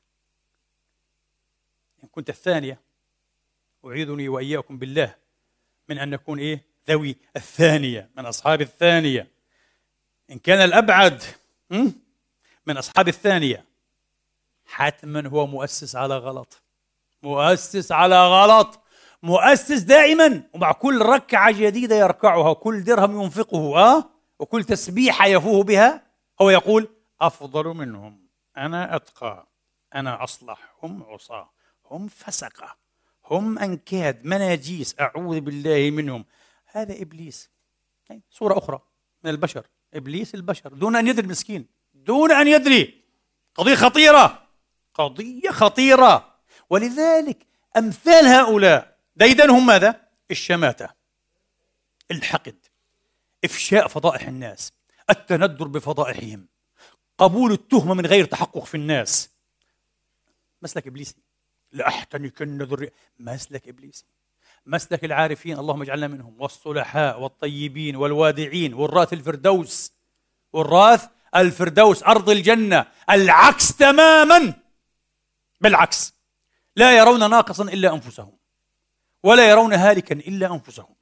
إن كنت الثانية أعيذني وإياكم بالله من أن نكون إيه؟ ذوي الثانية، من أصحاب الثانية. إن كان الأبعد من أصحاب الثانية حتما هو مؤسس على غلط، مؤسس على غلط، مؤسس دائما، ومع كل ركعة جديدة يركعها وكل درهم ينفقه آه وكل تسبيحة يفوه بها هو يقول أفضل منهم، أنا أتقى، أنا أصلح، هم عصاة، هم فسقة، هم أنكاد مناجيس، أعوذ بالله منهم. هذا إبليس، صورة أخرى من البشر، إبليس البشر دون أن يدري المسكين، دون أن يدري. قضية خطيرة، قضية خطيرة. ولذلك أمثال هؤلاء ديدنهم ماذا؟ الشماتة، الحقد، إفشاء فضائح الناس، التندر بفضائحهم، قبول التهمة من غير تحقق في الناس. مسلك إبليسي، لأحتنكن ذرية، مسلك إبليسي. مسلك العارفين، اللهم اجعلنا منهم، والصلحاء والطيبين والوادعين، وراث الفردوس، وراث الفردوس أرض الجنة. العكس تماما، بالعكس، لا يرون ناقصا إلا أنفسهم، ولا يرون هالكا إلا أنفسهم،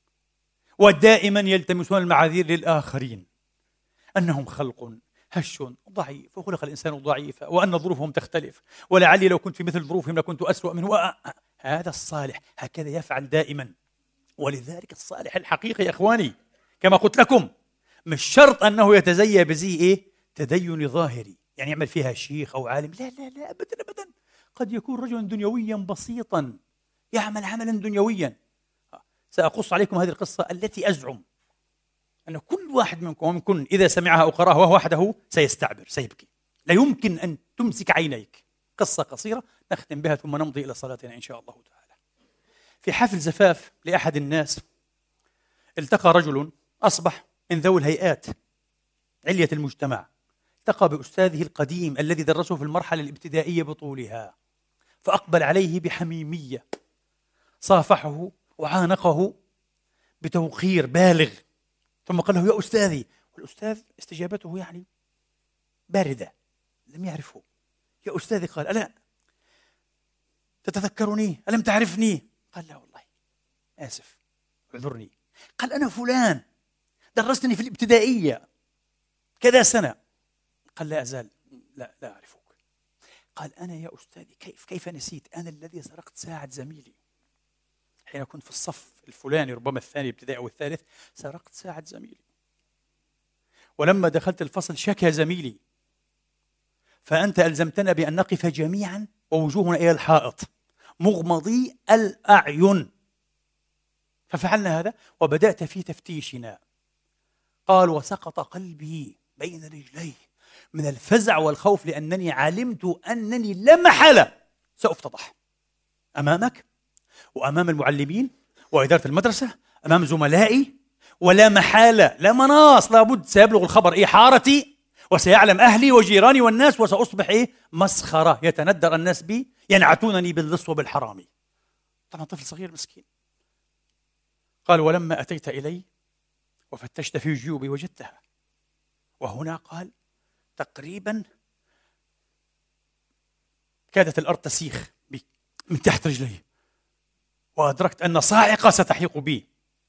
ودائما يلتمسون المعاذير للآخرين، أنهم خلق هش ضعيف، وخلق الإنسان ضعيفا، وأن ظروفهم تختلف، ولعلي لو كنت في مثل ظروفهم لكنت أسوأ منه. هذا الصالح هكذا يفعل دائما. ولذلك الصالح الحقيقي يا إخواني كما قلت لكم مش شرط أنه يتزيى بزي إيه؟ تدين ظاهري، يعني يعمل فيها شيخ أو عالم، لا لا لا أبدا أبدا. قد يكون رجلا دنيويا بسيطا يعمل عملا دنيويا. سأقص عليكم هذه القصة التي أزعم أن كل واحد منكم ومنكن إذا سمعها أو قرأها وهو وحده سيستعبر، سيبكي، لا يمكن أن تمسك عينيك. قصة قصيرة نختم بها ثم نمضي إلى صلاتنا إن شاء الله تعالى. في حفل زفاف لأحد الناس التقى رجل أصبح من ذوي الهيئات علية المجتمع، التقى بأستاذه القديم الذي درسه في المرحلة الابتدائية بطولها، فأقبل عليه بحميمية، صافحه وعانقه بتوقير بالغ، ثم قال له يا أستاذي. والأستاذ استجابته يعني باردة، لم يعرفه. يا أستاذي، قال ألا تتذكرني؟ ألم تعرفني؟ قال لا والله آسف، اعذرني. قال أنا فلان، درستني في الابتدائية كذا سنة. قال لا أزال لا, لا أعرفك. قال أنا يا أستاذي، كيف كيف نسيت؟ أنا الذي سرقت ساعة زميلي حين كنت في الصف الفلاني، ربما الثاني ابتدائي أو الثالث، سرقت ساعة زميلي، ولما دخلت الفصل شكى زميلي، فأنت ألزمتنا بأن نقف جميعا ووجوهنا إلى الحائط مغمضي الأعين، ففعلنا هذا وبدأت في تفتيشنا. قال وسقط قلبي بين رجلي من الفزع والخوف، لأنني علمت أنني لا محالة سأفتضح أمامك وأمام المعلمين وإدارة المدرسة، أمام زملائي، ولا محالة، لا مناص، لابد سيبلغ الخبر إيه حارتي، وسيعلم أهلي وجيراني والناس، وسأصبح إيه مسخرة، يتندر الناس بي، ينعتونني باللص وبالحرامي. طبعا طفل صغير مسكين. قال ولما أتيت إلي وفتشت في جيوبي وجدتها. وهنا قال تقريبا كادت الأرض تسيخ بي من تحت رجلي، وأدركت أن صاعقة ستحيق بي.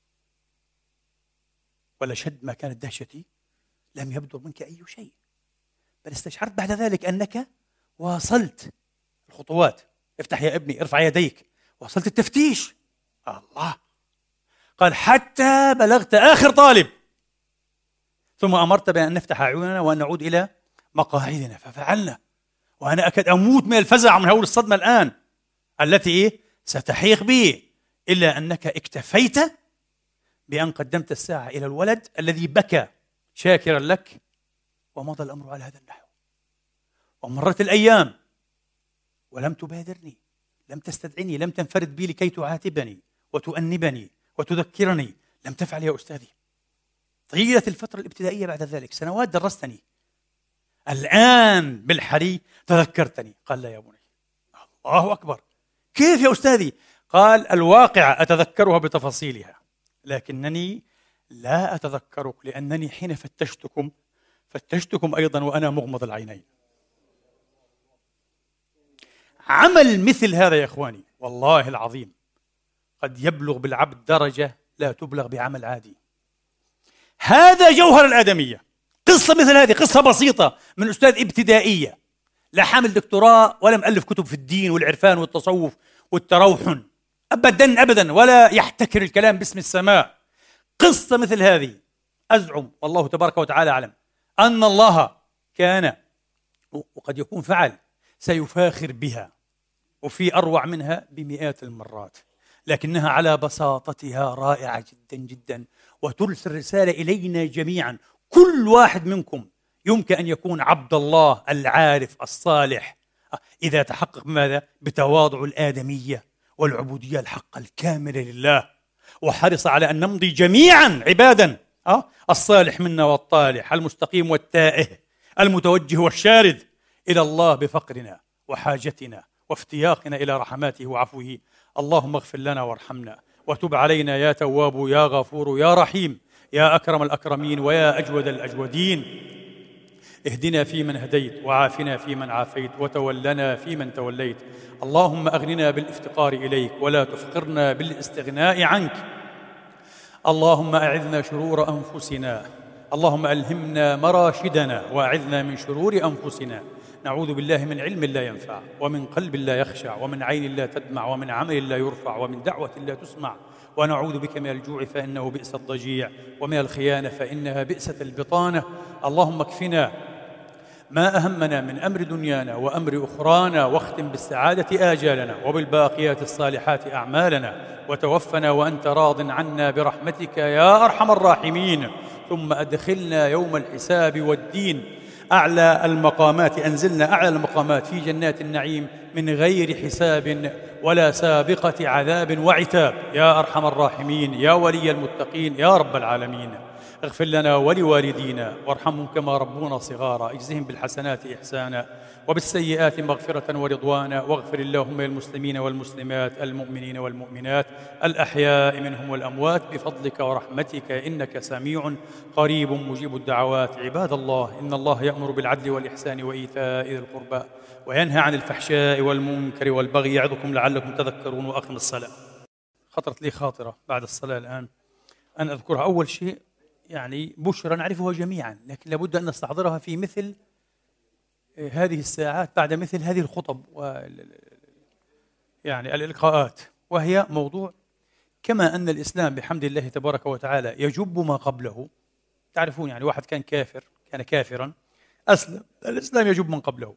ولشد ما كانت دهشتي لم يبدر منك أي شيء، بل استشعرت بعد ذلك أنك واصلت الخطوات. افتح يا ابني، ارفع يديك، واصلت التفتيش. الله. قال حتى بلغت آخر طالب، ثم أمرت بأن نفتح أعيننا وأن نعود إلى مقاعدنا، ففعلنا. وأنا أكاد أموت من الفزع من هول الصدمة الآن التي ستحيق بي، إلا أنك اكتفيت بأن قدمت الساعة إلى الولد الذي بكى شاكرا لك، ومضى الأمر على هذا النحو. ومرت الأيام ولم تبادرني، لم تستدعني، لم تنفرد بي لكي تعاتبني وتؤنبني وتذكرني. لم تفعل يا أستاذي. طيلة الفترة الابتدائية بعد ذلك سنوات درستني، الآن بالحري تذكرتني. قال لا يا بني. الله أكبر. كيف يا أستاذي؟ قال الواقع أتذكرها بتفاصيلها، لكنني لا أتذكرك، لأنني حين فتشتكم فتشتكم أيضا وأنا مغمض العينين. عمل مثل هذا يا إخواني والله العظيم قد يبلغ بالعبد درجة لا تبلغ بعمل عادي. هذا جوهر الآدمية. قصة مثل هذه، قصة بسيطة من أستاذ ابتدائية، لا حامل دكتوراه ولا مؤلف كتب في الدين والعرفان والتصوف والتروحن، أبدا أبدا، ولا يحتكر الكلام باسم السماء. قصة مثل هذه أزعم والله تبارك وتعالى أعلم أن الله كان وقد يكون فعل سيفاخر بها، وفي أروع منها بمئات المرات، لكنها على بساطتها رائعة جدا جدا، وترسل رسالة إلينا جميعا. كل واحد منكم يمكن أن يكون عبد الله العارف الصالح إذا تحقق ماذا؟ بتواضع الآدمية والعبودية الحقة الكاملة لله، وحرص على أن نمضي جميعا عبادا، أه؟ الصالح منا والطالح، المستقيم والتائه، المتوجه والشارد إلى الله بفقرنا وحاجتنا وافتياقنا إلى رحماته وعفوه. اللهم اغفر لنا وارحمنا وتب علينا يا تواب يا غفور يا رحيم يا أكرم الأكرمين ويا أجود الأجودين. اهدنا فيمن هديت، وعافنا فيمن عافيت، وتولنا فيمن توليت. اللهم أغننا بالافتقار إليك ولا تفقرنا بالاستغناء عنك. اللهم أعذنا شرور أنفسنا، اللهم ألهمنا مراشدنا وأعذنا من شرور أنفسنا. نعوذ بالله من علم لا ينفع، ومن قلب لا يخشع، ومن عين لا تدمع، ومن عمل لا يرفع، ومن دعوة لا تسمع. ونعوذ بك من الجوع فإنه بئس الضجيع، ومن الخيانة فإنها بئست البطانة. اللهم اكفنا ما أهمنا من أمر دنيانا وأمر أخرانا، واختم بالسعادة آجالنا وبالباقيات الصالحات أعمالنا، وتوفنا وأنت راض عنا برحمتك يا أرحم الراحمين. ثم أدخلنا يوم الحساب والدين أعلى المقامات، أنزلنا أعلى المقامات في جنات النعيم من غير حساب ولا سابقة عذاب وعتاب يا أرحم الراحمين يا ولي المتقين يا رب العالمين. اغفر لنا ولوالدينا وارحمهم كما ربونا صغارا، اجزهم بالحسنات إحسانا وبالسيئات مغفرة ورضوانا. واغفر اللهم للمسلمين والمسلمات المؤمنين والمؤمنات الأحياء منهم والأموات بفضلك ورحمتك إنك سميع قريب مجيب الدعوات. عباد الله، إن الله يأمر بالعدل والإحسان وإيتاء ذي القربى وينهى عن الفحشاء والمنكر والبغي يعظكم لعلكم تذكرون. وأقم الصلاة. خطرت لي خاطرة بعد الصلاة الآن أن أذكرها. أول شيء يعني بشرى نعرفها جميعا، لكن لابد أن نستحضرها في مثل هذه الساعات بعد مثل هذه الخطب و يعني الإلقاءات، وهي موضوع كما أن الإسلام بحمد الله تبارك وتعالى يجب ما قبله. تعرفون يعني واحد كان كافر، كان كافرا أسلم، الإسلام يجب من قبله.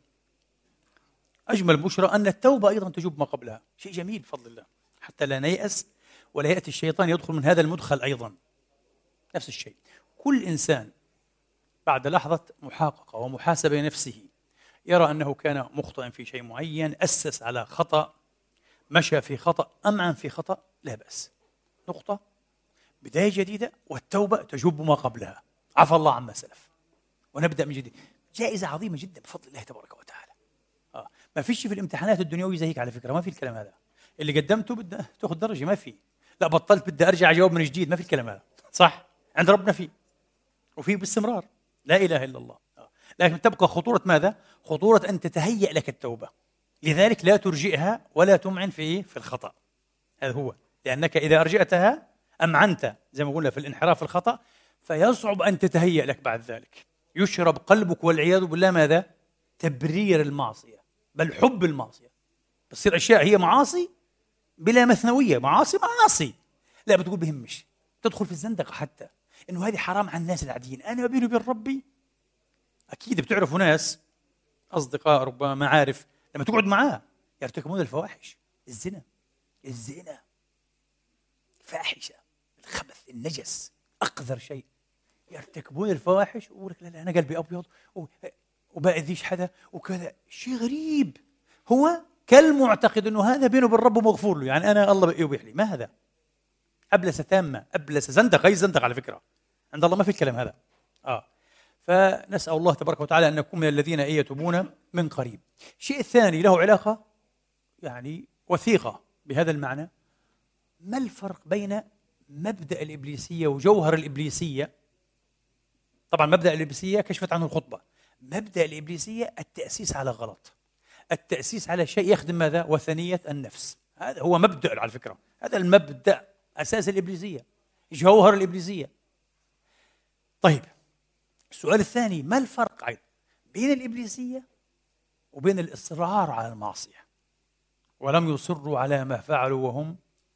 أجمل بشرى أن التوبة أيضا تجب ما قبلها، شيء جميل بفضل الله، حتى لا نيأس ولا يأتي الشيطان يدخل من هذا المدخل أيضا. نفس الشيء، كل إنسان بعد لحظة محاققة ومحاسبة نفسه يرى أنه كان مخطئا في شيء معين، أسس على خطأ، مشى في خطأ، أمعن في خطأ، لا بأس، نقطة، بداية جديدة، والتوبة تجب ما قبلها، عفى الله عما سلف ونبدأ من جديد. جائزة عظيمة جدا بفضل الله تبارك وتعالى. آه. ما فيش في الامتحانات الدنيوية زي هيك على فكرة، ما في الكلام هذا. اللي قدمته بدأ تأخذ درجة، ما في. لا بطلت بدي أرجع أجاوب من جديد، ما في الكلام هذا، صح؟ عند ربنا فيه وفيه باستمرار، لا إله إلا الله. آه. لكن تبقى خطورة ماذا؟ خطورة أن تتهيأ لك التوبة، لذلك لا ترجئها ولا تمعن في في الخطأ. هذا هو، لأنك إذا أرجأتها أمعنت زي ما قلنا في الانحراف الخطأ، فيصعب أن تتهيأ لك بعد ذلك. يشرب قلبك والعياذ بالله ماذا؟ تبرير المعصية، بل حب المعصية. بتصير أشياء هي معاصي بلا مثنوية، معاصي معاصي، لا بتقول بهمش، تدخل في الزندقة حتى إنه هذه حرام على الناس العاديين، أنا بيني وبين ربي. أكيد بتعرفوا ناس أصدقاء ربما معارف لما تقعد معاه يرتكبون الفواحش، الزنا الزنا فاحشة، الخبث، النجس، أقذر شيء، يرتكبون الفواحش ويقول لك لا لا أنا قلبي أبيض وبأذيش حدا وكذا. شيء غريب، هو كالمعتقد أنه هذا بينه وبين ربه مغفور له، يعني أنا الله يبيح لي. ما هذا؟ أبلس تامة، أبلس زندق، أي زندق على فكرة، عند الله ما في الكلام هذا. آه فنسأل الله تبارك وتعالى أن نكون من الذين يتوبون من قريب. الشيء الثاني له علاقة يعني وثيقة بهذا المعنى، ما الفرق بين مبدأ الإبليسية وجوهر الإبليسية؟ طبعا مبدأ الإبليسية كشفت عنه الخطبة. مبدأ الإبليسية التأسيس على غلط، التأسيس على شيء يخدم ماذا؟ وثنية النفس. هذا هو مبدأ على فكرة، هذا المبدأ أساس الإبليسية، جوهر الإبليسية. طيب السؤال الثاني، ما الفرق أيضا بين الإبليسية وبين الإصرار على المعصية؟ ولم يصروا على ما فعلوا وهم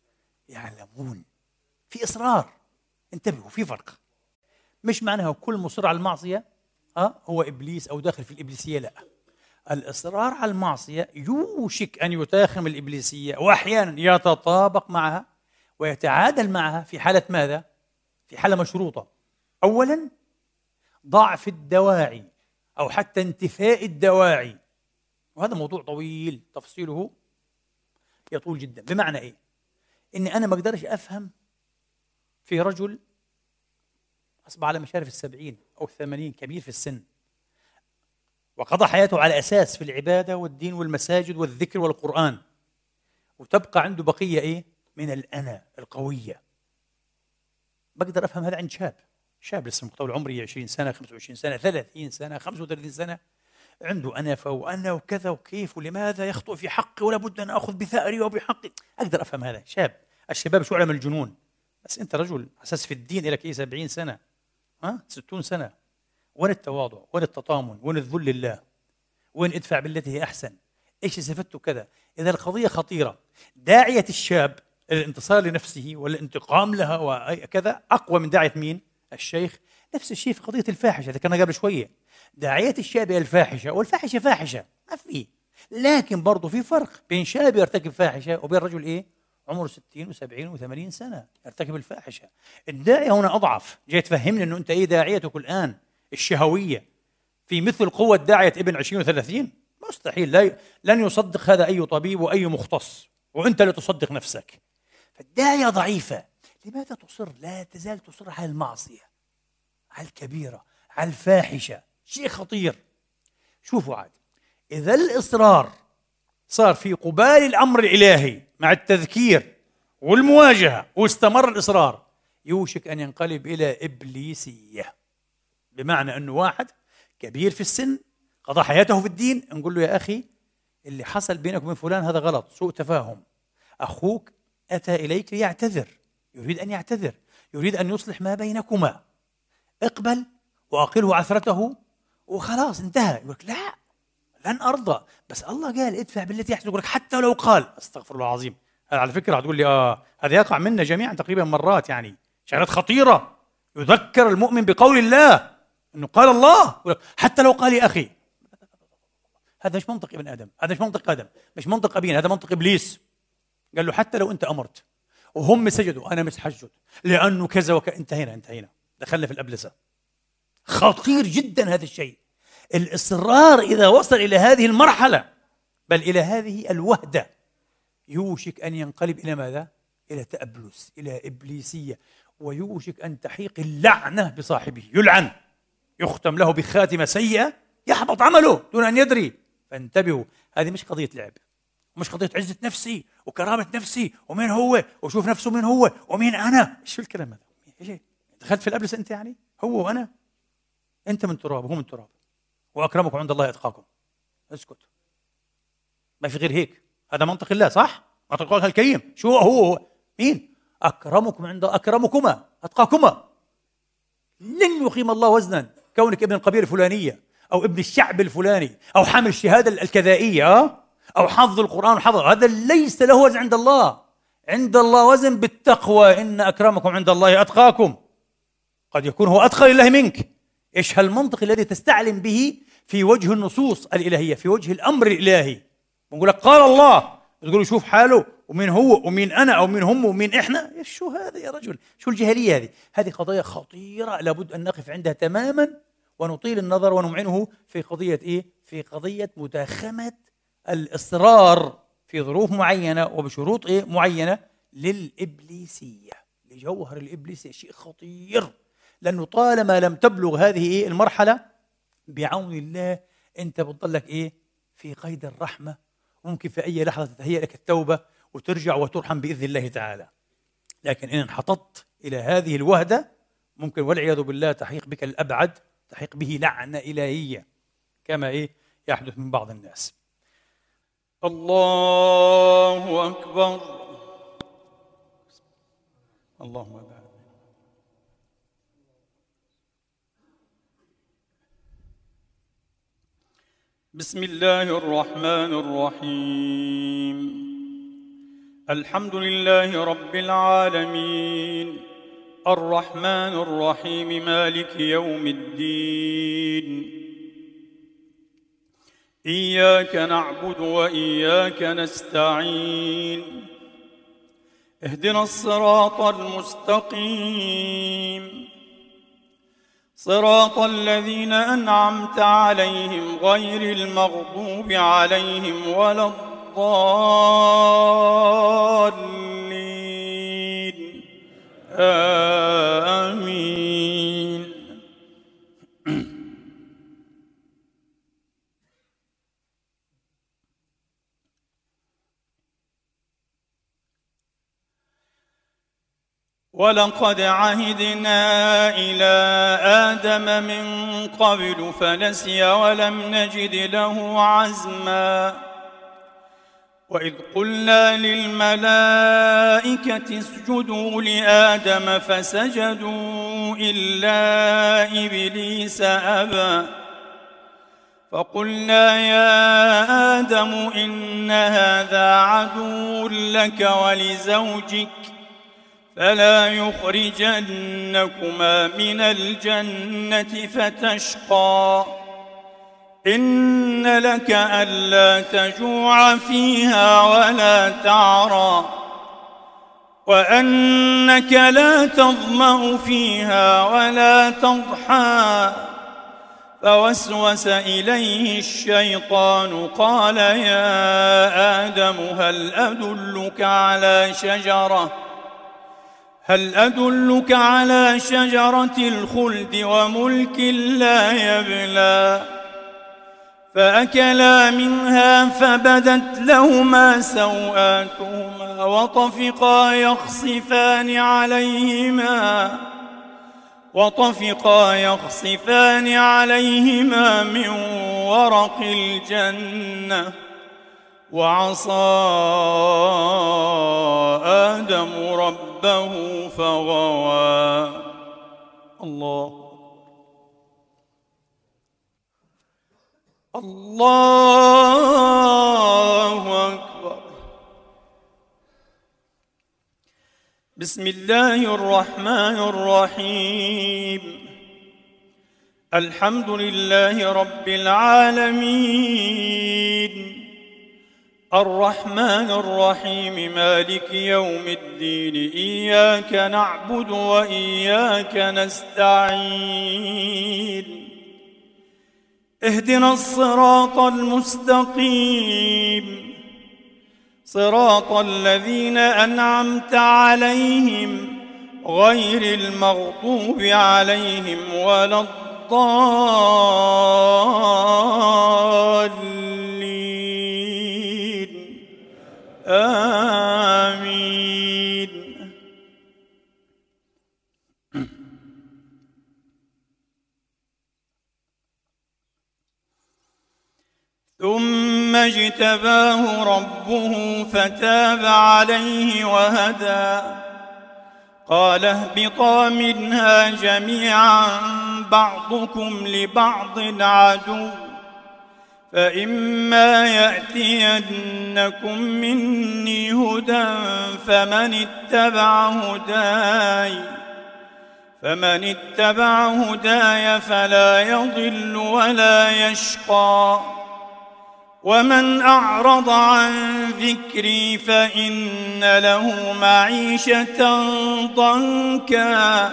يعلمون. في إصرار. انتبهوا، في فرق. مش معناها كل مصر على المعصية أه هو إبليس أو داخل في الإبليسية، لا. الإصرار على المعصية يوشك أن يتاخم الإبليسية، وأحيانا يتطابق معها ويتعادل معها في حالة ماذا؟ في حالة مشروطة. أولا ضعف الدواعي أو حتى انتفاء الدواعي، وهذا موضوع طويل تفصيله يطول جدا. بمعنى إيه؟ إني أنا ما أقدرش أفهم في رجل أصبح على مشارف السبعين أو الثمانين، كبير في السن، وقضى حياته على أساس في العبادة والدين والمساجد والذكر والقرآن، وتبقى عنده بقية إيه؟ من الأنا القوية. بقدر أفهم هذا عند شاب شاب لسه مقتول عمري عشرين سنة، خمسة وعشرين سنة، ثلاثين سنة، خمسة وثلاثين سنة، عنده أنفة وأنا وكذا وكيف ولماذا يخطئ في حقي ولا بد أن أخذ بثأري وبحقي. أقدر أفهم هذا شاب. الشباب شو علم الجنون. بس أنت رجل أساس في الدين لك إيه سبعين سنة، ها ستون سنة، وين التواضع؟ وين التطامن؟ وين الذل لله؟ وين ادفع بالتي هي أحسن؟ إيش استفدت كذا؟ إذا القضية خطيرة، داعية الشاب الانتصار لنفسه والانتقام لها وكذا أقوى من داعية مين؟ الشيخ. نفس الشيء في قضية الفاحشة ذكرنا قبل شوية. داعية الشاب إلى الفاحشة، والفاحشة فاحشة ما في، لكن برضو في فرق بين شاب يرتكب فاحشة وبين رجل إيه؟ عمره ستين وسبعين وثمانين سنة يرتكب الفاحشة. الداعية هنا أضعف. جاي تفهمني أنه أنت إيه داعيتك الآن الشهوية في مثل قوة داعية ابن عشرين وثلاثين؟ مستحيل. لا ي... لن يصدق هذا أي طبيب وأي مختص، وأنت لا تصدق نفسك. فالداعية ضعيفة. لماذا تصر؟ لا تزال تصر على المعصية، على الكبيرة، على الفاحشة. شيء خطير. شوفوا عاد، إذا الإصرار صار في قبال الأمر الإلهي مع التذكير والمواجهة واستمر الإصرار، يوشك أن ينقلب إلى إبليسية. بمعنى أنه واحد كبير في السن قضى حياته في الدين، نقول له يا أخي اللي حصل بينك وبين فلان هذا غلط، سوء تفاهم، أخوك أتى إليك ليعتذر، يريد أن يعتذر، يريد أن يصلح ما بينكما، اقبل وأقله عثرته وخلاص انتهى. يقول لك لا، لن أرضى. بس الله قال ادفع بالتي أحسن. يقول لك حتى لو قال استغفر الله العظيم. هذا على فكرة هتقول لي آه هذا يقع منا جميعا تقريبا مرات، يعني شغلات خطيرة. يذكر المؤمن بقول الله إنه قال الله، يقول لك حتى لو قال يا أخي. هذا مش منطق ابن آدم، هذا مش منطق آدم، مش منطق أبينا، هذا منطق إبليس. قال له حتى لو أنت أمرت وهم سجدوا أنا مش حسجد لأنه كذا وكذا. انتهينا انتهينا دخلنا في الأبلسة. خطير جدا هذا الشيء. الإصرار إذا وصل إلى هذه المرحلة بل إلى هذه الوهدة يوشك أن ينقلب إلى ماذا؟ إلى تأبلس، إلى إبليسية، ويوشك أن تحيق اللعنة بصاحبه، يلعن، يختم له بخاتمة سيئة، يحبط عمله دون أن يدري. فانتبهوا، هذه مش قضية لعب، مش قضية عزة نفسي وكرامة نفسي ومين هو وشوف نفسه مين هو ومين أنا. إيش في الكلام هذا؟ إيش دخلت في الأبلس أنت؟ يعني هو وأنا، أنت من تراب وهو من تراب، وأكرمكم عند الله أتقاكم. اسكت، ما في غير هيك. هذا منطق الله صح؟ منطق الله الكريم. شو هو هو مين؟ أكرمكم عند أكرمكما أتقاكما. لن يقيم الله وزنا كونك ابن القبيلة الفلانية أو ابن الشعب الفلاني أو حامل الشهادة الكذائية أو حافظ القرآن وحفظ. هذا ليس له وزن عند الله. عند الله وزن بالتقوى، إن أكرمكم عند الله أتقاكم. قد يكون هو أتقى لله منك. إيش هالمنطق الذي تستعلم به في وجه النصوص الإلهية، في وجه الأمر الإلهي؟ بنقول لك قال الله، تقول شوف حاله ومين هو ومين أنا أو مين هم ومين إحنا. إيش شو هذا يا رجل؟ شو الجاهلية هذه؟ هذه قضايا خطيرة لابد أن نقف عندها تماما ونطيل النظر ونمعنه في قضية إيه؟ في قضية مداخمة الإصرار في ظروف معينة وبشروط إيه؟ معينة للإبليسية، لجوهر الإبليسية. شيء خطير، لأنه طالما لم تبلغ هذه إيه؟ المرحلة بعون الله أنت بتضلك إيه؟ في قيد الرحمة. ممكن في أي لحظة تتهيأ لك التوبة وترجع وترحم بإذن الله تعالى. لكن إن انحطت إلى هذه الوهدة ممكن والعياذ بالله تحيق بك الأبعد، تحيق به لعنة إلهية كما إيه يحدث من بعض الناس. الله أكبر. اللهم بارك. بسم الله الرحمن الرحيم. الحمد لله رب العالمين الرحمن الرحيم مالك يوم الدين إياك نعبد وإياك نستعين اهدنا الصراط المستقيم صراط الذين أنعمت عليهم غير المغضوب عليهم ولا الضالين آمين. ولقد عهدنا إلى آدم من قبل فنسي ولم نجد له عزما وإذ قلنا للملائكة اسجدوا لآدم فسجدوا إلا إبليس أبى فقلنا يا آدم إن هذا عدو لك ولزوجك فلا يخرجنكما من الجنة فتشقى إن لك ألا تجوع فيها ولا تعرى وأنك لا تظمأ فيها ولا تضحى فوسوس إليه الشيطان قال يا آدم هل أدلك على شجرة هل أدلك على شجرة الخلد وملك لا يبلى فأكلا منها فبدت لهما سوآتهما وطفقا يخصفان عليهما وطفقا يخصفان عليهما من ورق الجنة وعصى آدم ربه فغوى. الله الله أكبر. بسم الله الرحمن الرحيم الحمد لله رب العالمين الرحمن الرحيم مالك يوم الدين إياك نعبد وإياك نستعين اهدنا الصراط المستقيم صراط الذين أنعمت عليهم غير المغضوب عليهم ولا الضالين آمين. ثم اجتباه ربه فتاب عليه وهدى قال اهبطا منها جميعا بعضكم لبعض عدو فإما يأتينكم مني هدى فمن اتبع هداي فمن اتبع هداي فلا يضل ولا يشقى ومن أعرض عن ذكري فإن له معيشة ضنكا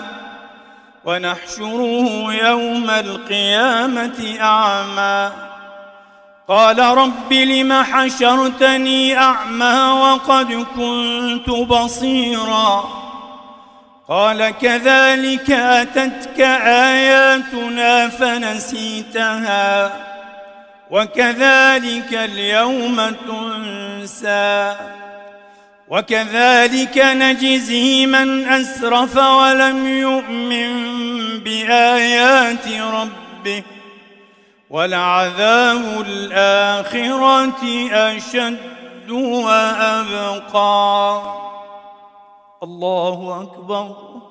ونحشره يوم القيامة أعمى قال رب لم حشرتني أعمى وقد كنت بصيرا قال كذلك أتتك آياتنا فنسيتها وكذلك اليوم تنسى وكذلك نجزي من أسرف ولم يؤمن بآيات ربه ولعذاب الآخرة أشد وأبقى. الله أكبر.